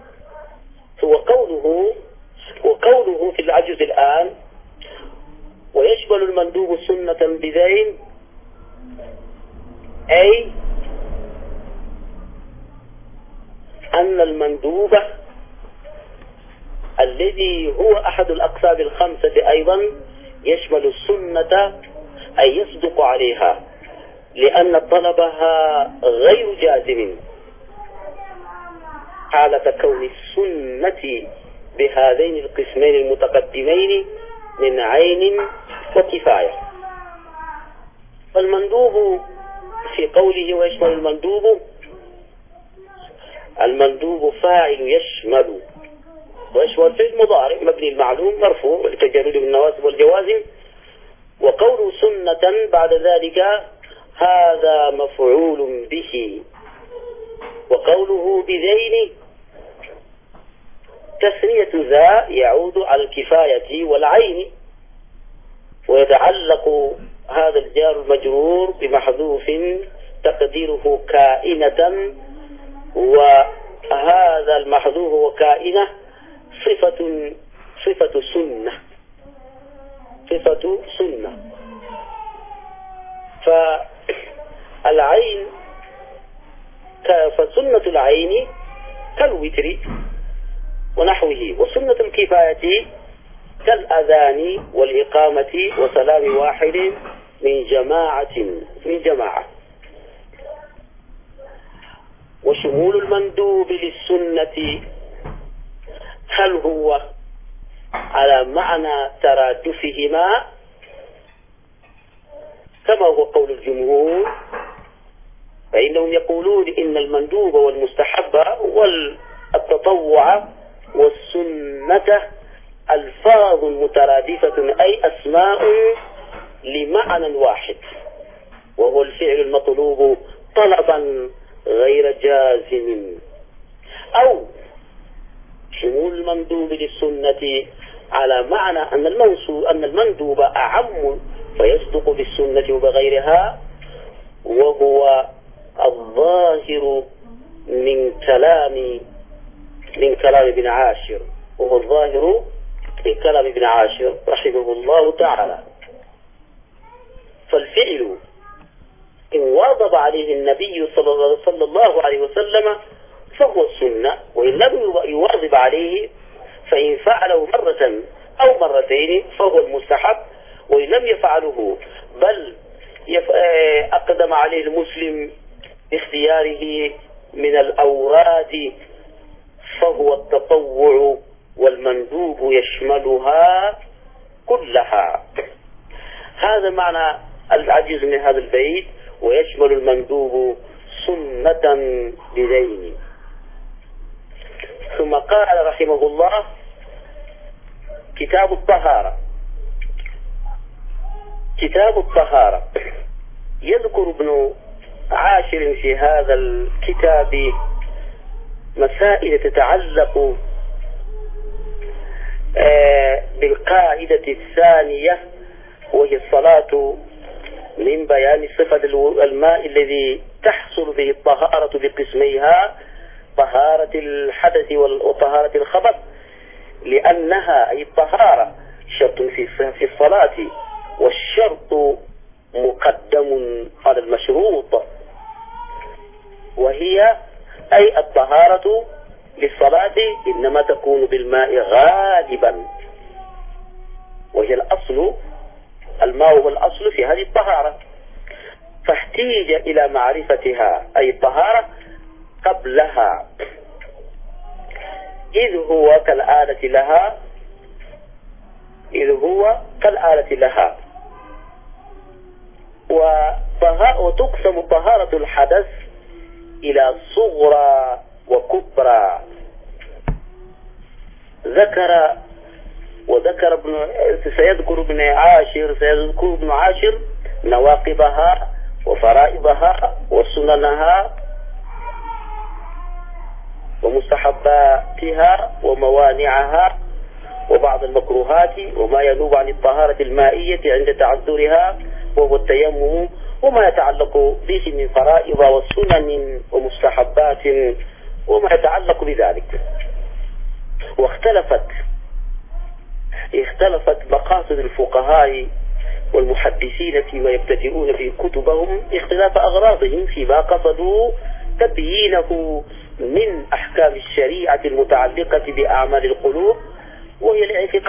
وقوله في العجز الآن: ويشمل المندوب سنة بذين، أي أن المندوب الذي هو أحد الأقسام الخمسة أيضا يشمل السنة، أي يصدق عليها، لأن طلبها غير جازم حالة كون السنة بهذين القسمين المتقدمين من عين وكفاية. فالمندوب في قوله ويشمل المندوب فاعل يشمل، ويشمل في المضارع مبني المعلوم مرفوع لتجرده بالنواسب والجوازم، وقوله سنة بعد ذلك هذا مفعول به. وقوله بذين تثنية ذا يعود على الكفاية والعين، ويتعلق هذا الجار المجرور بمحذوف تقديره كائنة، وهذا المحذوف وكائنة صفة سنة. فسنة العين كالوتر ونحوه، وسنة الكفاية كالأذان والإقامة وسلام واحد من جماعة. وشمول المندوب للسنة هل هو على معنى ترادفهما كما هو قول الجمهور، فإنهم يقولون إن المندوب والمستحب والتطوع والسنة ألفاظ مترادفة، أي أسماء لمعنى واحد، وهو الفعل المطلوب طلبا غير جازم. أو شمول المندوب للسنة على معنى أن المندوب أعم فيصدق بالسنة وبغيرها، وهو الظاهر من كلام ابن عاشر، وهو الظاهر من كلام ابن عاشر رحمه الله تعالى. فالفعل إن واظب عليه النبي صلى الله عليه وسلم فهو السنة، وإن لم يواظب عليه فإن فعله مرة أو مرتين فهو المستحب، وإن لم يفعله بل أقدم عليه المسلم باختياره من الأوراد فهو التطوع، والمندوب يشملها كلها. هذا معنى العجيز من هذا البيت: ويشمل المندوب سنة بدين. ثم قال رحمه الله: كتاب الطهارة. كتاب الطهارة يذكر ابن عاشر في هذا الكتاب مسائل تتعلق بالقاعدة الثانية، وهي الصلاة، من بيان صفة الماء الذي تحصل به الطهارة بقسميها: طهارة الحدث وطهارة الخبث، لأنها أي الطهارة شرط في الصلاة، والشرط مقدم على المشروط، وهي أي الطهارة للصلاة إنما تكون بالماء غالبا، وهي الأصل، الماء هو الأصل في هذه الطهارة، فاحتيج إلى معرفتها أي الطهارة قبلها، إذ هو كالآلة لها. وتقسم طهارة الحدث إلى صغرى وكبرى. سيذكر ابن عاشر نواقضها وفرائضها وسننها ومستحباتها وموانعها وبعض المكروهات وما ينوب عن الطهارة المائية عند تعذرها وهو التيمم، وما يتعلق به من فرائض وسنن ومستحبات وما يتعلق بذلك. اختلفت مقاصد الفقهاء والمحدثين فيما يبتدئون في كتبهم اختلاف أغراضهم فيما قصدوا تبيينه من أحكام الشريعة المتعلقة بأعمال القلوب، وهي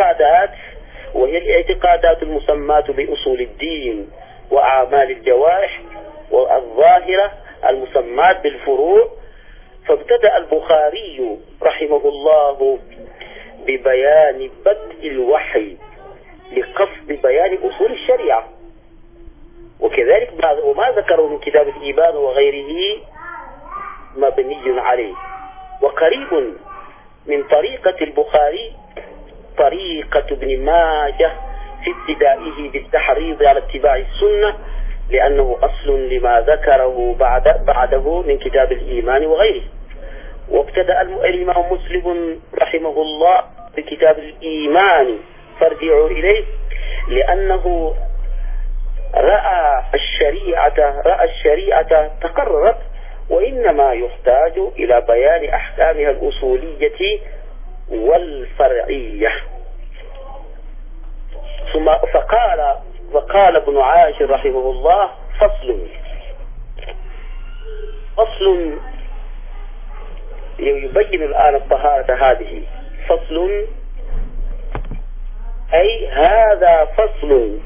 الاعتقادات المسماة بأصول الدين، وأعمال الجوارح والظاهرة المسماة بالفروع. فابتدأ البخاري رحمه الله ببيان بدء الوحي لقصد بيان أصول الشريعة، وكذلك وما ذكره من كتاب الإيمان وغيره مبني عليه. وقريب من طريقة البخاري طريقة ابن ماجه في ابتدائه بالتحريض على اتباع السنة، لأنه أصل لما ذكره بعده من كتاب الإيمان وغيره. وابتدأ الإمام مسلم رحمه الله بكتاب الإيمان، فارجعوا إليه، لأنه رأى الشريعة تقررت، وإنما يحتاج إلى بيان أحكامها الأصولية والفرعية. ثم فقال ابن عاشر رحمه الله: فصل يبين الآن الطهارة هذه. فصل أي هذا فصل،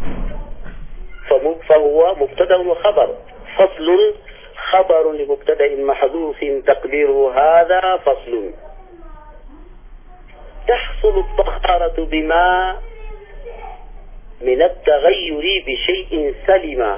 فهو مبتدأ وخبر. فصل خبر لمبتدأ محذوف تقديره هذا فصل. تحصل الطهارة بما من التغير بشيء سلم،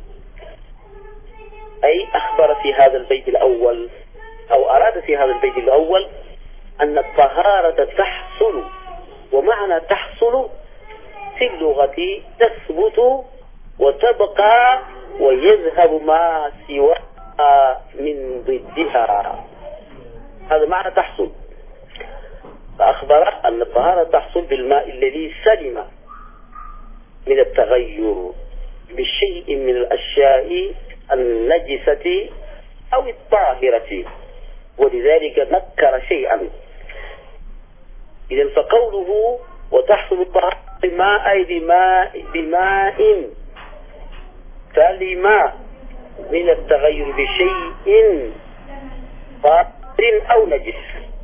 أي أخبر في هذا البيت الأول، أو أراد في هذا البيت الأول أن الطهارة تحصل، ومعنى تحصل في اللغة تثبت وتبقى ويذهب ما سواها من ضدها، هذا معنى تحصل. فأخبر أن الطهارة تحصل بالماء الذي سلم من التغير بشيء من الأشياء النجسة أو الطاهرة، ولذلك نكر شيئا. إذن فقوله وتحصل الطهارة بماء أي بماء سلم من التغير بشيء طاهر أو نجس.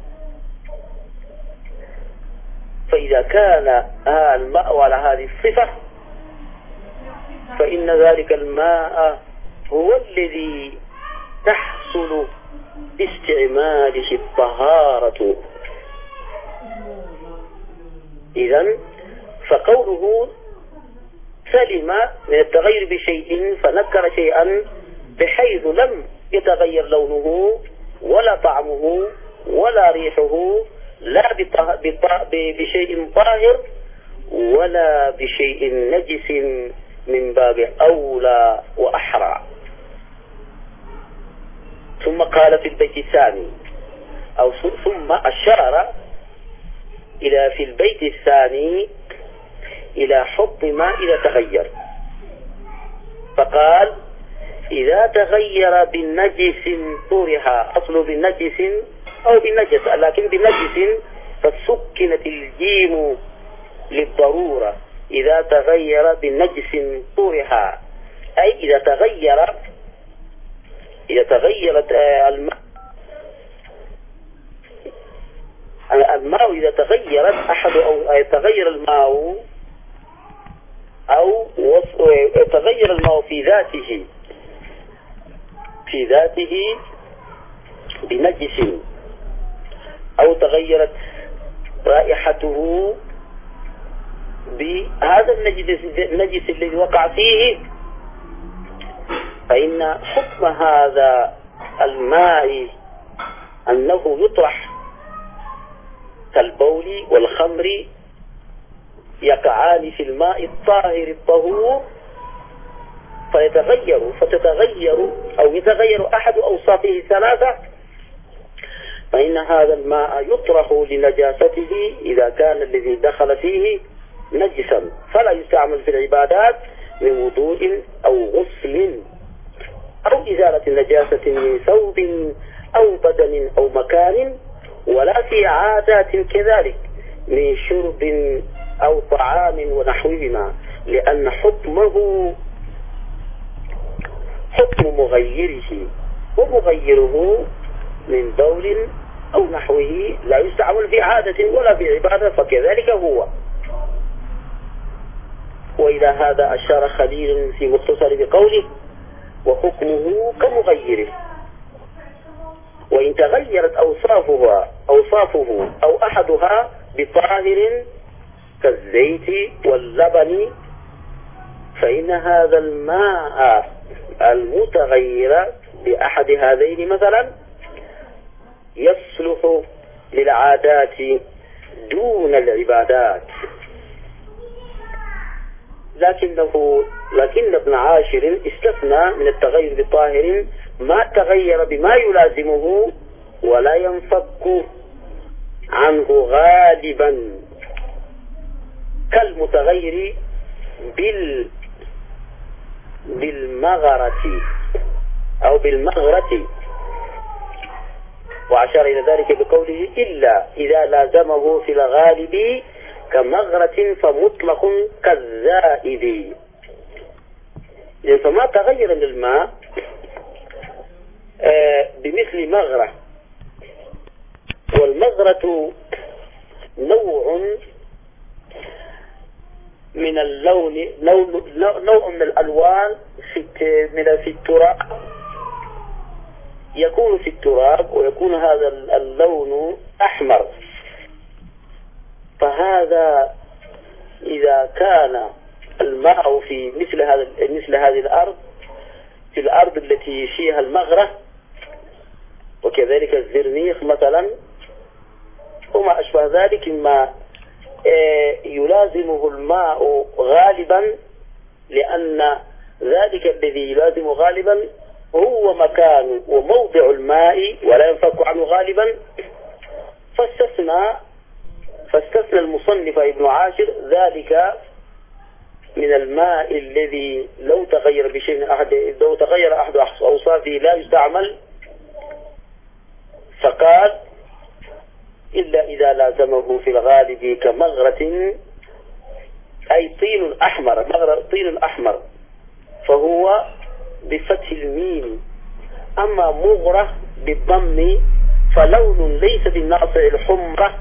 فإذا كان الماء على هذه الصفة فإن ذلك الماء هو الذي تحصل باستعماله الطهارة. إذن فقوله سلم من التغير بشيء فنكر شيئا بحيث لم يتغير لونه ولا طعمه ولا ريحه لا بشيء طاهر ولا بشيء نجس من باب أولى وأحرى. ثم قال في البيت الثاني ثم أشار في البيت الثاني إلى حكم ما إذا تغير، فقال إذا تغير بالنجس طرح، أصل بالنجس أو بالنجس، لكن بالنجس فسكنت الجيم للضرورة. إذا تغير بالنجس طرح، أي إذا تغيرت الماء إذا تغيرت أو يتغير الماء أو يتغير الماء في ذاته بنجس، أو تغيرت رائحته بهذا النجس الذي وقع فيه، فإن حكم هذا الماء أنه يطرح كالبول والخمر يقعان في الماء الطاهر الطهور فتتغير أو يتغير أحد أوصافه الثلاثة، فإن هذا الماء يطرح لنجاسته إذا كان الذي دخل فيه نجسا، فلا يستعمل في العبادات من وضوء أو غسل أو إزالة نجاسة من ثوب أو بدن أو مكان، ولا في عادات كذلك من شرب أو طعام ونحوهما، لأن حكمه حكم مغيره، ومغيره من بول أو نحوه لا يستعمل في عادة ولا في عبادة، فكذلك هو. وإلى هذا أشار خليل في مختصر بقوله وحكمه كمغيره. وإن تغيرت أوصافه أو أحدها بطاهر كالزيت واللبن، فإن هذا الماء المتغير بأحد هذين مثلا يصلح للعادات دون العبادات. لكن ابن عاشر استثنى من التغير بالطاهر ما تغير بما يلازمه ولا ينفك عنه غالبا، كالمتغير بالمغرة أو بالمغرة، وأشار إلى ذلك بقوله إلا إذا لازمه في الغالب كمغرة فمطلق كالزائد. فما تغير للماء بمثل مغرة، والمغرة نوع من اللون، نوع من الألوان في التراب، يكون في التراب ويكون هذا اللون أحمر. فهذا إذا كان الماء في مثل هذه الأرض، في الأرض التي فيها المغرة وكذلك الزرنيخ مثلا وما أشبه ذلك، مما يلازمه الماء غالبا، لأن ذلك الذي يلازم غالبا هو مكان وموضع الماء ولا ينفك عنه غالبا. فاستثنى المصنف ابن عاشر ذلك من الماء الذي لو تغير لو تغير أحد أوصافه لا يستعمل، فقال إلا إذا لازمه في الغالب كمغرة، أي طين أحمر، طين أحمر، فهو بفتح الميم. أما مغرة بالضم فلون ليس بالناصع الحمرة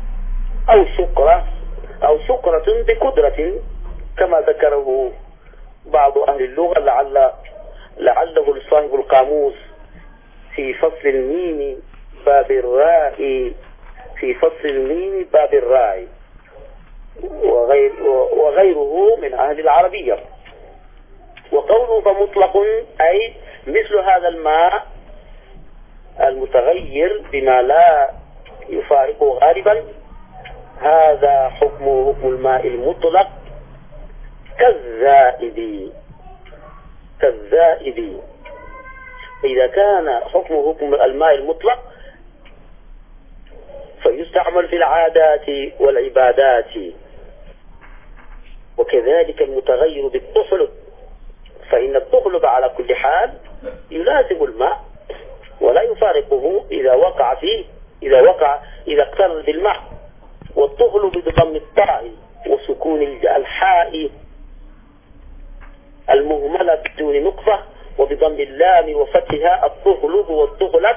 أو سكرة بقدرة كما ذكره بعض أهل اللغة لعله صاحب القاموس في فصل الميم باب الراء، في فصل الميم باب الراء وغيره من أهل العربية. وقوله فمطلق أي مثل هذا الماء المتغير بما لا يفارقه غالبا، هذا حكم الماء المطلق كالزائد. إذا كان حكم الماء المطلق فيستعمل في العادات والعبادات. وكذلك المتغير بالطحلب، فإن الطحلب على كل حال يلازم الماء ولا يفارقه إذا اقترن بالماء. والطحلب بضم الطاء وسكون الحاء المهملة بدون نقطة وبضم اللام وفتحها الطحلب والطحلب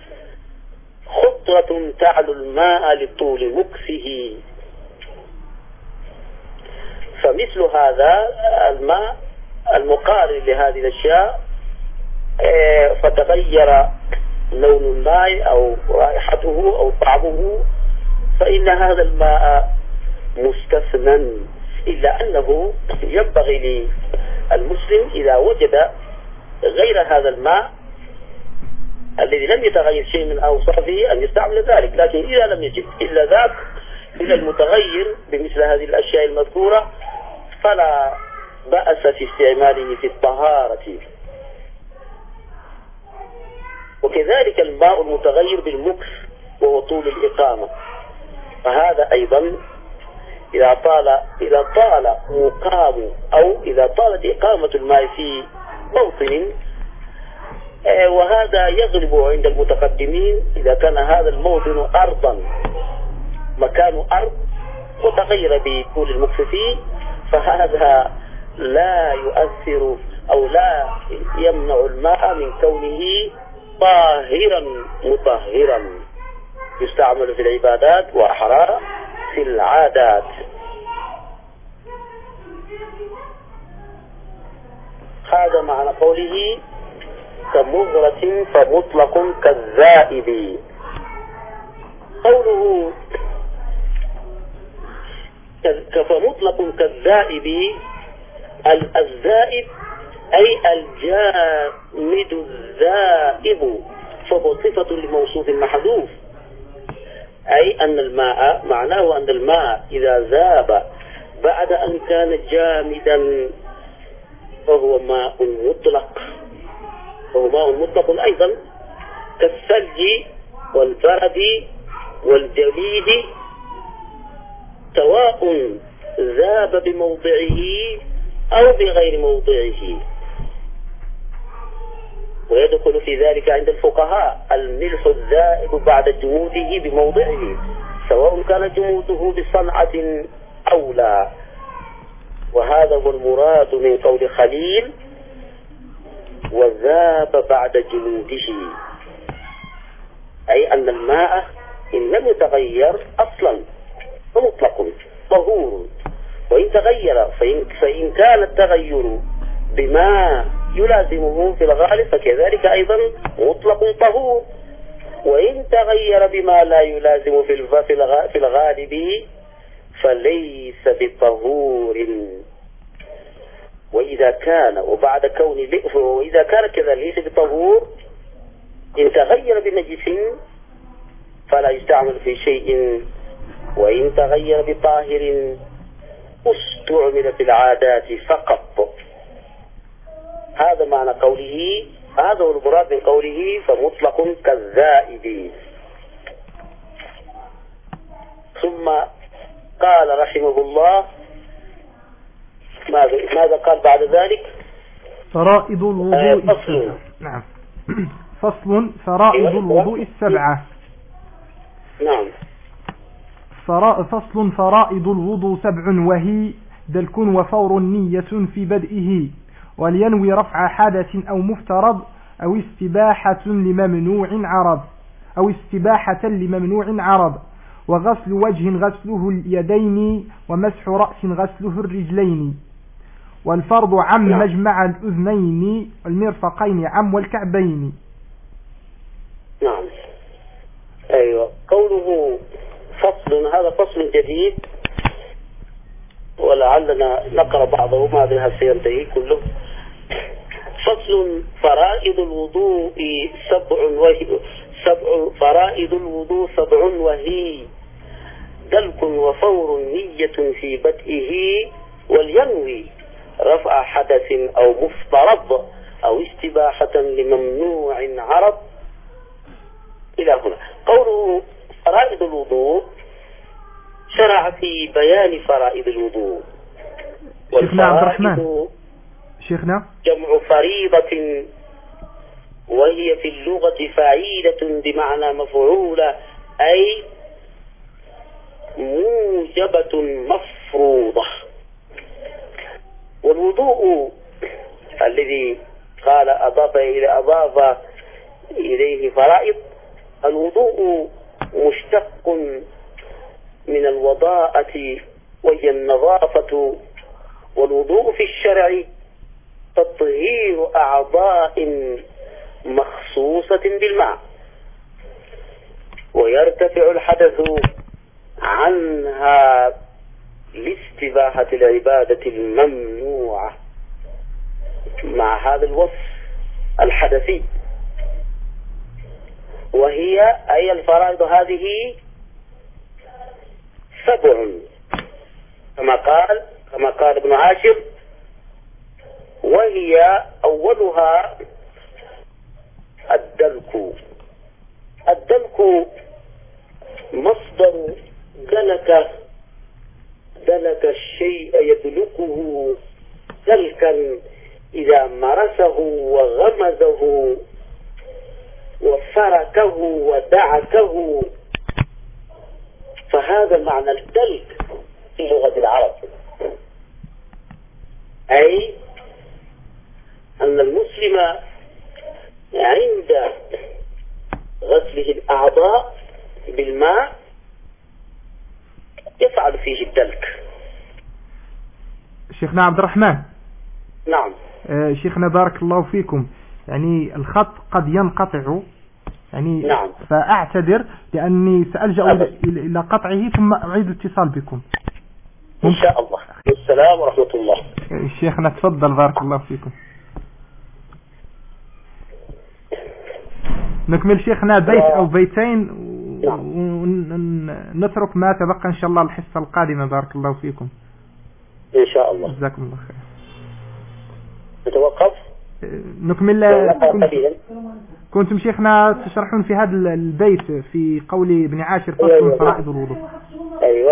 خطرة تعلو الماء لطول مكثه. فمثل هذا الماء المقارن لهذه الأشياء فتغير لون الماء أو رائحته أو طعمه، فإن هذا الماء مستثنى، إلا أنه ينبغي للمسلم إذا وجد غير هذا الماء الذي لم يتغير شيء من أوصافه أن يستعمل ذلك. لكن إذا لم يجد إلا ذاك إلا المتغير بمثل هذه الأشياء المذكورة فلا بأس في استعماله في الطهارة. وكذلك الماء المتغير بالمكث وهو طول الإقامة، فهذا أيضا إذا طال مقام أو إذا طالت إقامة الماء في موطن، وهذا يغلب عند المتقدمين إذا كان هذا الموطن أرضا مكان أرض وتغير بطول المكث فيه، فهذا لا يؤثر أو لا يمنع الماء من كونه طاهرا مطهرا، يستعمل في العبادات وأحرى في العادات. هذا معنى قوله كمغرة فمطلق كالذائب. قوله فمطلق كالذائب، الذائب أي الجامد الذائب، فهو صفة لموصوف محذوف، أي أن الماء معناه أن الماء إذا ذاب بعد أن كان جامدا فهو ماء مطلق، أيضا كالثلج والبرد والجليد، سواء ذاب بموضعه أو بغير موضعه. ويدخل في ذلك عند الفقهاء الملح الذائب بعد جموده بموضعه، سواء كان جموده بصنعة أو لا. وهذا هو المراد من قول خليل وذاب بعد جموده، أي أن الماء إن لم يتغير أصلا فمطلق طهور، وإن تغير فإن كان التغير بما يلازمه في الغالب فكذلك أيضا مطلق طهور، وإن تغير بما لا يلازم في الغالب فليس بطهور. وإذا كان وإذا كان كذا ليس بطهور، إن تغير بنجس فلا يستعمل في شيء، وإن تغير بطاهر استعمل في العادات فقط. هذا معنى قوله، هذا هو المراد من قوله فمطلق كالذائب. ثم قال رحمه الله ماذا قال بعد ذلك؟ فرائض الوضوء السبعة. نعم. فصل فرائض الوضوء السبعة. نعم. فصل فرائض الوضوء 7، وهي دلك وفور نية في بدئه، ولينوي رفع حدث أو مفترض أو استباحة لممنوع عرض وغسل وجه غسله اليدين ومسح رأس غسله الرجلين والفرض عم مجمع الأذنين والمرفقين عم والكعبين. نعم. أيوة. قوله فصل، هذا فصل جديد ولعلنا نقرأ بعضه ما بها سينتهي كله. فصل: فرائض الوضوء فرائض الوضوء 7 وهي: دلك وفور نية في بدئه ولينوي رفع حدث أو مفترض أو استباحة لممنوع عرض إلى هنا. قوله فرائض الوضوء شرع في بيان فرائض الوضوء. شيخنا عبد الرحمن، شيخنا جمع فريضة، وهي في اللغة فعيلة بمعنى مفعولة، أي موجبة مفروضة. والوضوء الذي قال أضاف إليه فرائض، الوضوء مشتق من الوضاءة وهي النظافة. والوضوء في الشرع تطهير أعضاء مخصوصة بالماء، ويرتفع الحدث عنها لاستباحة العبادة الممنوعة مع هذا الوصف الحدثي. وهي أي الفرائض هذه 7 كما قال ابن عاشر. وهي أولها الدلك. الدلك مصدر دلك الشيء يدلكه دلكا إذا مرسه وغمزه وفركه ودعكه، فهذا معنى الدلك في لغة العرب، أي أن المسلم عند غسله الأعضاء بالماء يفعل فيه الدلك. شيخنا عبد الرحمن. نعم. شيخنا بارك الله فيكم، يعني الخط قد ينقطع، يعني نعم. فأعتذر لأني سألجأ إلى قطعه ثم أعيد الاتصال بكم إن شاء الله. السلام ورحمة الله. شيخنا تفضل بارك الله فيكم. نكمل شيخنا بيت أو بيتين ونترك ما تبقى إن شاء الله الحصة القادمة. بارك الله فيكم. إن شاء الله. جزاكم الله خير. نتوقف. نكمل. كنتم شيخنا تشرحون في هذا البيت في قول ابن عاشر فصل فرائض الوضوء. أيوة.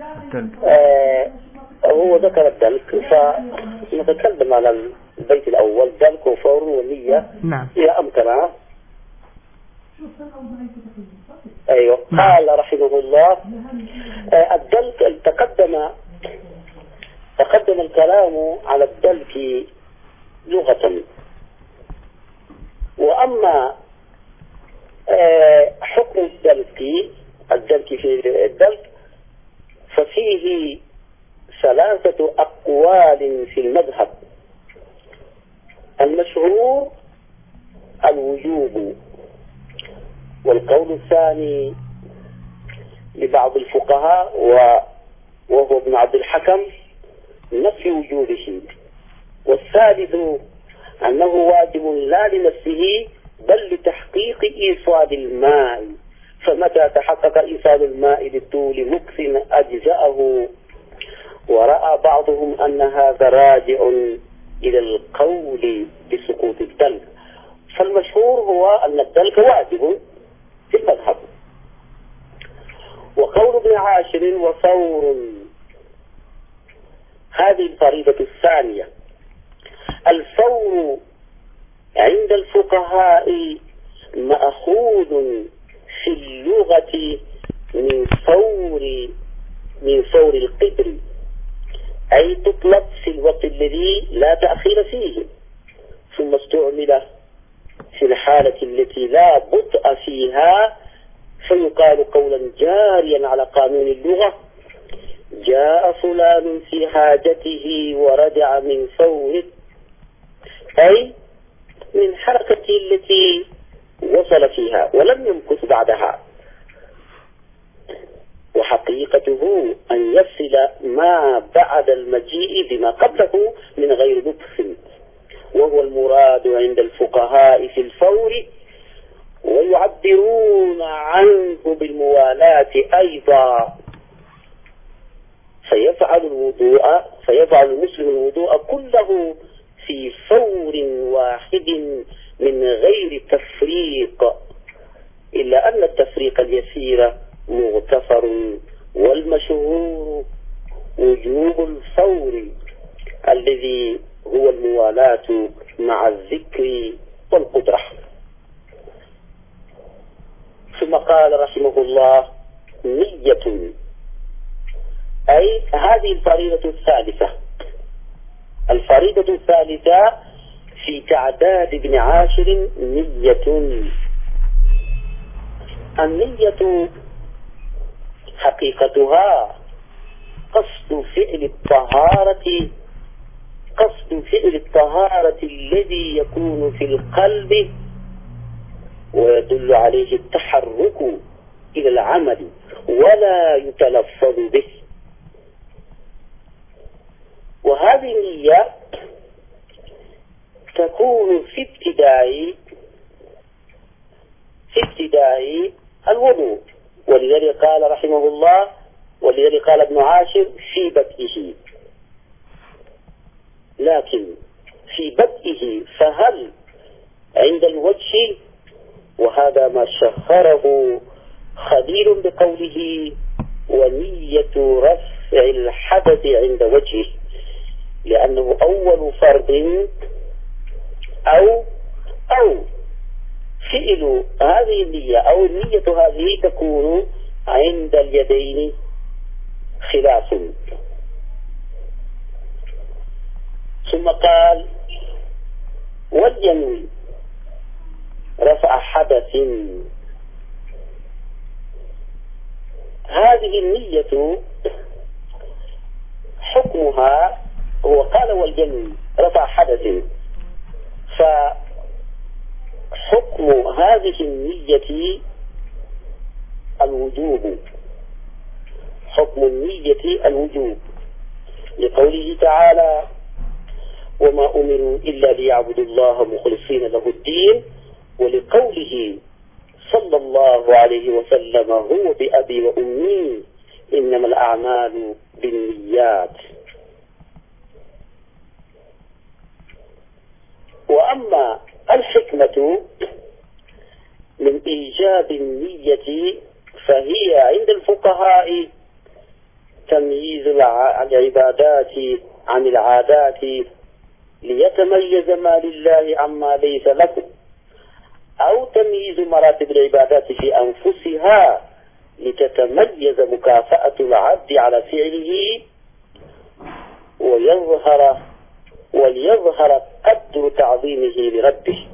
هو ذكر الدلك، فنتكلم على البيت الأول: دلك وفور ونية. نعم. إلى أمكنها. أيوة. نعم. قال رحمه الله: الدلك تقدم الكلام على الدلك لغة. وأما حكم الدلك في الدلك ففيه 3 أقوال في المذهب. المشهور الوجوب، والقول الثاني لبعض الفقهاء وهو ابن عبد الحكم نفي وجوبه، والثالث أنه واجب لا لنفسه بل لتحقيق إيصال الماء، فمتى تحقق إيصال الماء للطول مكث أجزأه. ورأى بعضهم أن هذا راجع إلى القول بسقوط الدلك، فالمشهور هو أن الدلك واجب في المذهب. وقول ابن عاشر وفور، هذه الفريضة الثانية. الفور عند الفقهاء مأخوذ في اللغة من فور القدر، أي تطلب في الوقت الذي لا تأخير فيه. ثم استعمل في الحالة التي لا بطء فيها فيقال قولا جاريا على قانون اللغة: جاء فلان في حاجته ورجع من فوره، أي من حركته التي وصل فيها ولم يمكث بعدها. وحقيقته أن يصل ما بعد المجيء بما قبله من غير لطف، وهو المراد عند الفقهاء في الفور، ويعبرون عنه بالموالاة أيضا. فيفعل المسلم الوضوء كله في فور واحد من غير تفريق، إلا أن التفريق اليسير مغتفر، والمشهور وجوب الفور الذي هو الموالاة مع الذكر والقدرة. ثم قال رحمه الله: نية، أي هذه الفريضة الثالثة. الفريضة الثالثة في تعداد ابن عاشر نية. النية حقيقتها قصد فعل الطهارة الذي يكون في القلب، ويدل عليه التحرك إلى العمل ولا يتلفظ به. وهذه النية تكون في ابتداء الوضوء، ولذلك قال رحمه الله، ولذلك قال ابن عاشر في بدئه. لكن في بدئه فهل عند الوجه؟ وهذا ما شهره خليل بقوله: ونية رفع الحدث عند وجهه، لأنه أول فرض أو فعل هذه النية أو النية هذه تكون عند اليدين خلاف. ثم قال: والينوي رفع حدث. هذه النية حكمها هو قال: والينوي رفع حدث، فحكم هذه النية الوجوب، حكم النية الوجوب، لقوله تعالى: وما أمروا إلا ليعبدوا الله مخلصين له الدين، ولقوله صلى الله عليه وسلم: هو بأبي وأمي إنما الأعمال بالنيات. وأما الحكمة من إيجاب النية فهي عند الفقهاء تمييز العبادات عن العادات، ليتميز ما لله عما ليس له، أو تمييز مراتب العبادات في أنفسها لتتميز مكافأة العبد على فعله وليظهر قدر تعظيمه لربه.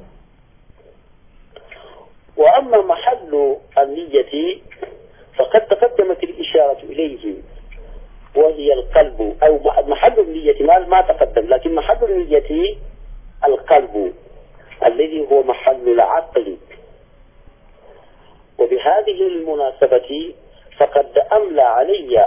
وأما محل النية فقد تقدمت الإشارة إليه، وهي القلب، أو محل النية ما تقدم، لكن محل النية القلب الذي هو محل العقل. وبهذه المناسبة فقد أملى علي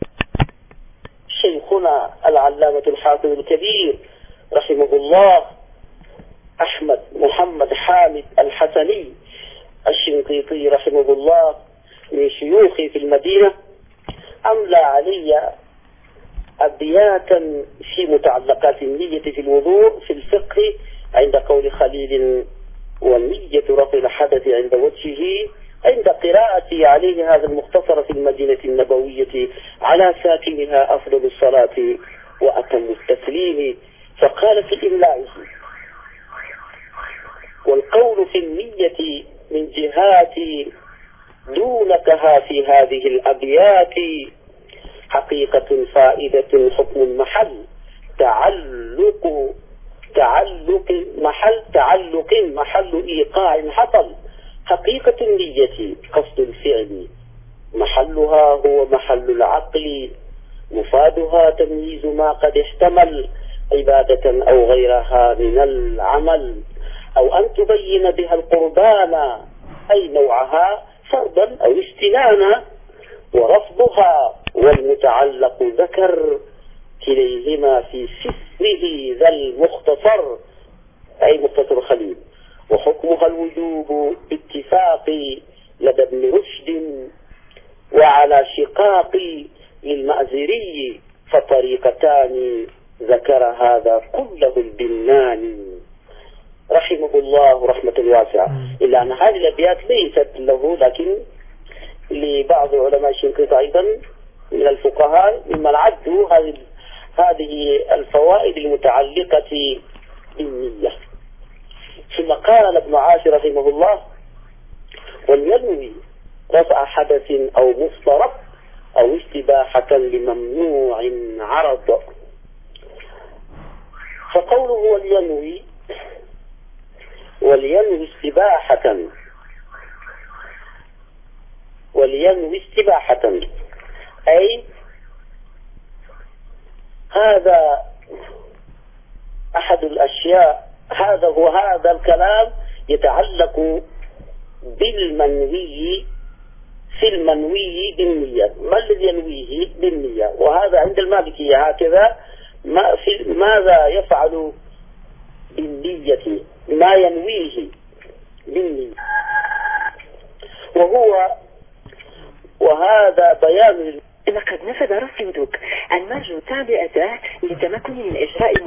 شيخنا العلامة الحافظ الكبير رحمه الله أحمد محمد حامد الحسني الشنقيطي رحمه الله من شيوخي في المدينة، أملى علي أبياتا في متعلقات النية في الوضوء في الفقه عند قول خليل: والنية رفع الحدث عند وجهه، عند قراءتي عليه هذا المختصر في المدينة النبوية على ساكنها أفضل الصلاة وأتم التسليم. فقال في إملائه: والقول في النية من جهات دونكها في هذه الأبيات حقيقة فائدة حكم المحل، تعلق تعلق محل إيقاع حصل. حقيقة النية قصد الفعل، محلها هو محل العقل، مفادها تمييز ما قد احتمل عبادة أو غيرها من العمل، أو أن تبين بها القربان أي نوعها فرضا أو استنانا، ورفضها والمتعلق ذكر كليهما في سفره ذا المختصر أي مختصر خليل، وحكمها الوجوب باتفاق لدى ابن رشد، وعلى شقاق للمأزري فطريقتان ذكر هذا كله البناني رحمه الله رحمة واسعة. إلا أن هذه الأبيات ليست له، لكن لبعض علماء الشنقيط أيضا من الفقهاء ممن عدوا هذه الفوائد المتعلقة بالنية. ثم قال ابن عاشر رحمه الله: ولينوي رفع حدث أو مفترض أو استباحة لممنوع عرض. فقوله ولينوي استباحة أي هذا أحد الأشياء، هذا الكلام يتعلق بالمنوي في المنوي بالنية. ما الذي ينويه بالنية؟ وهذا عند المالكية هكذا. ماذا يفعل بالنية؟ ما ينويه بالنية، وهذا بيان. لقد نفذ رصيدك، المرجو تعبئته للتمكن من إجراء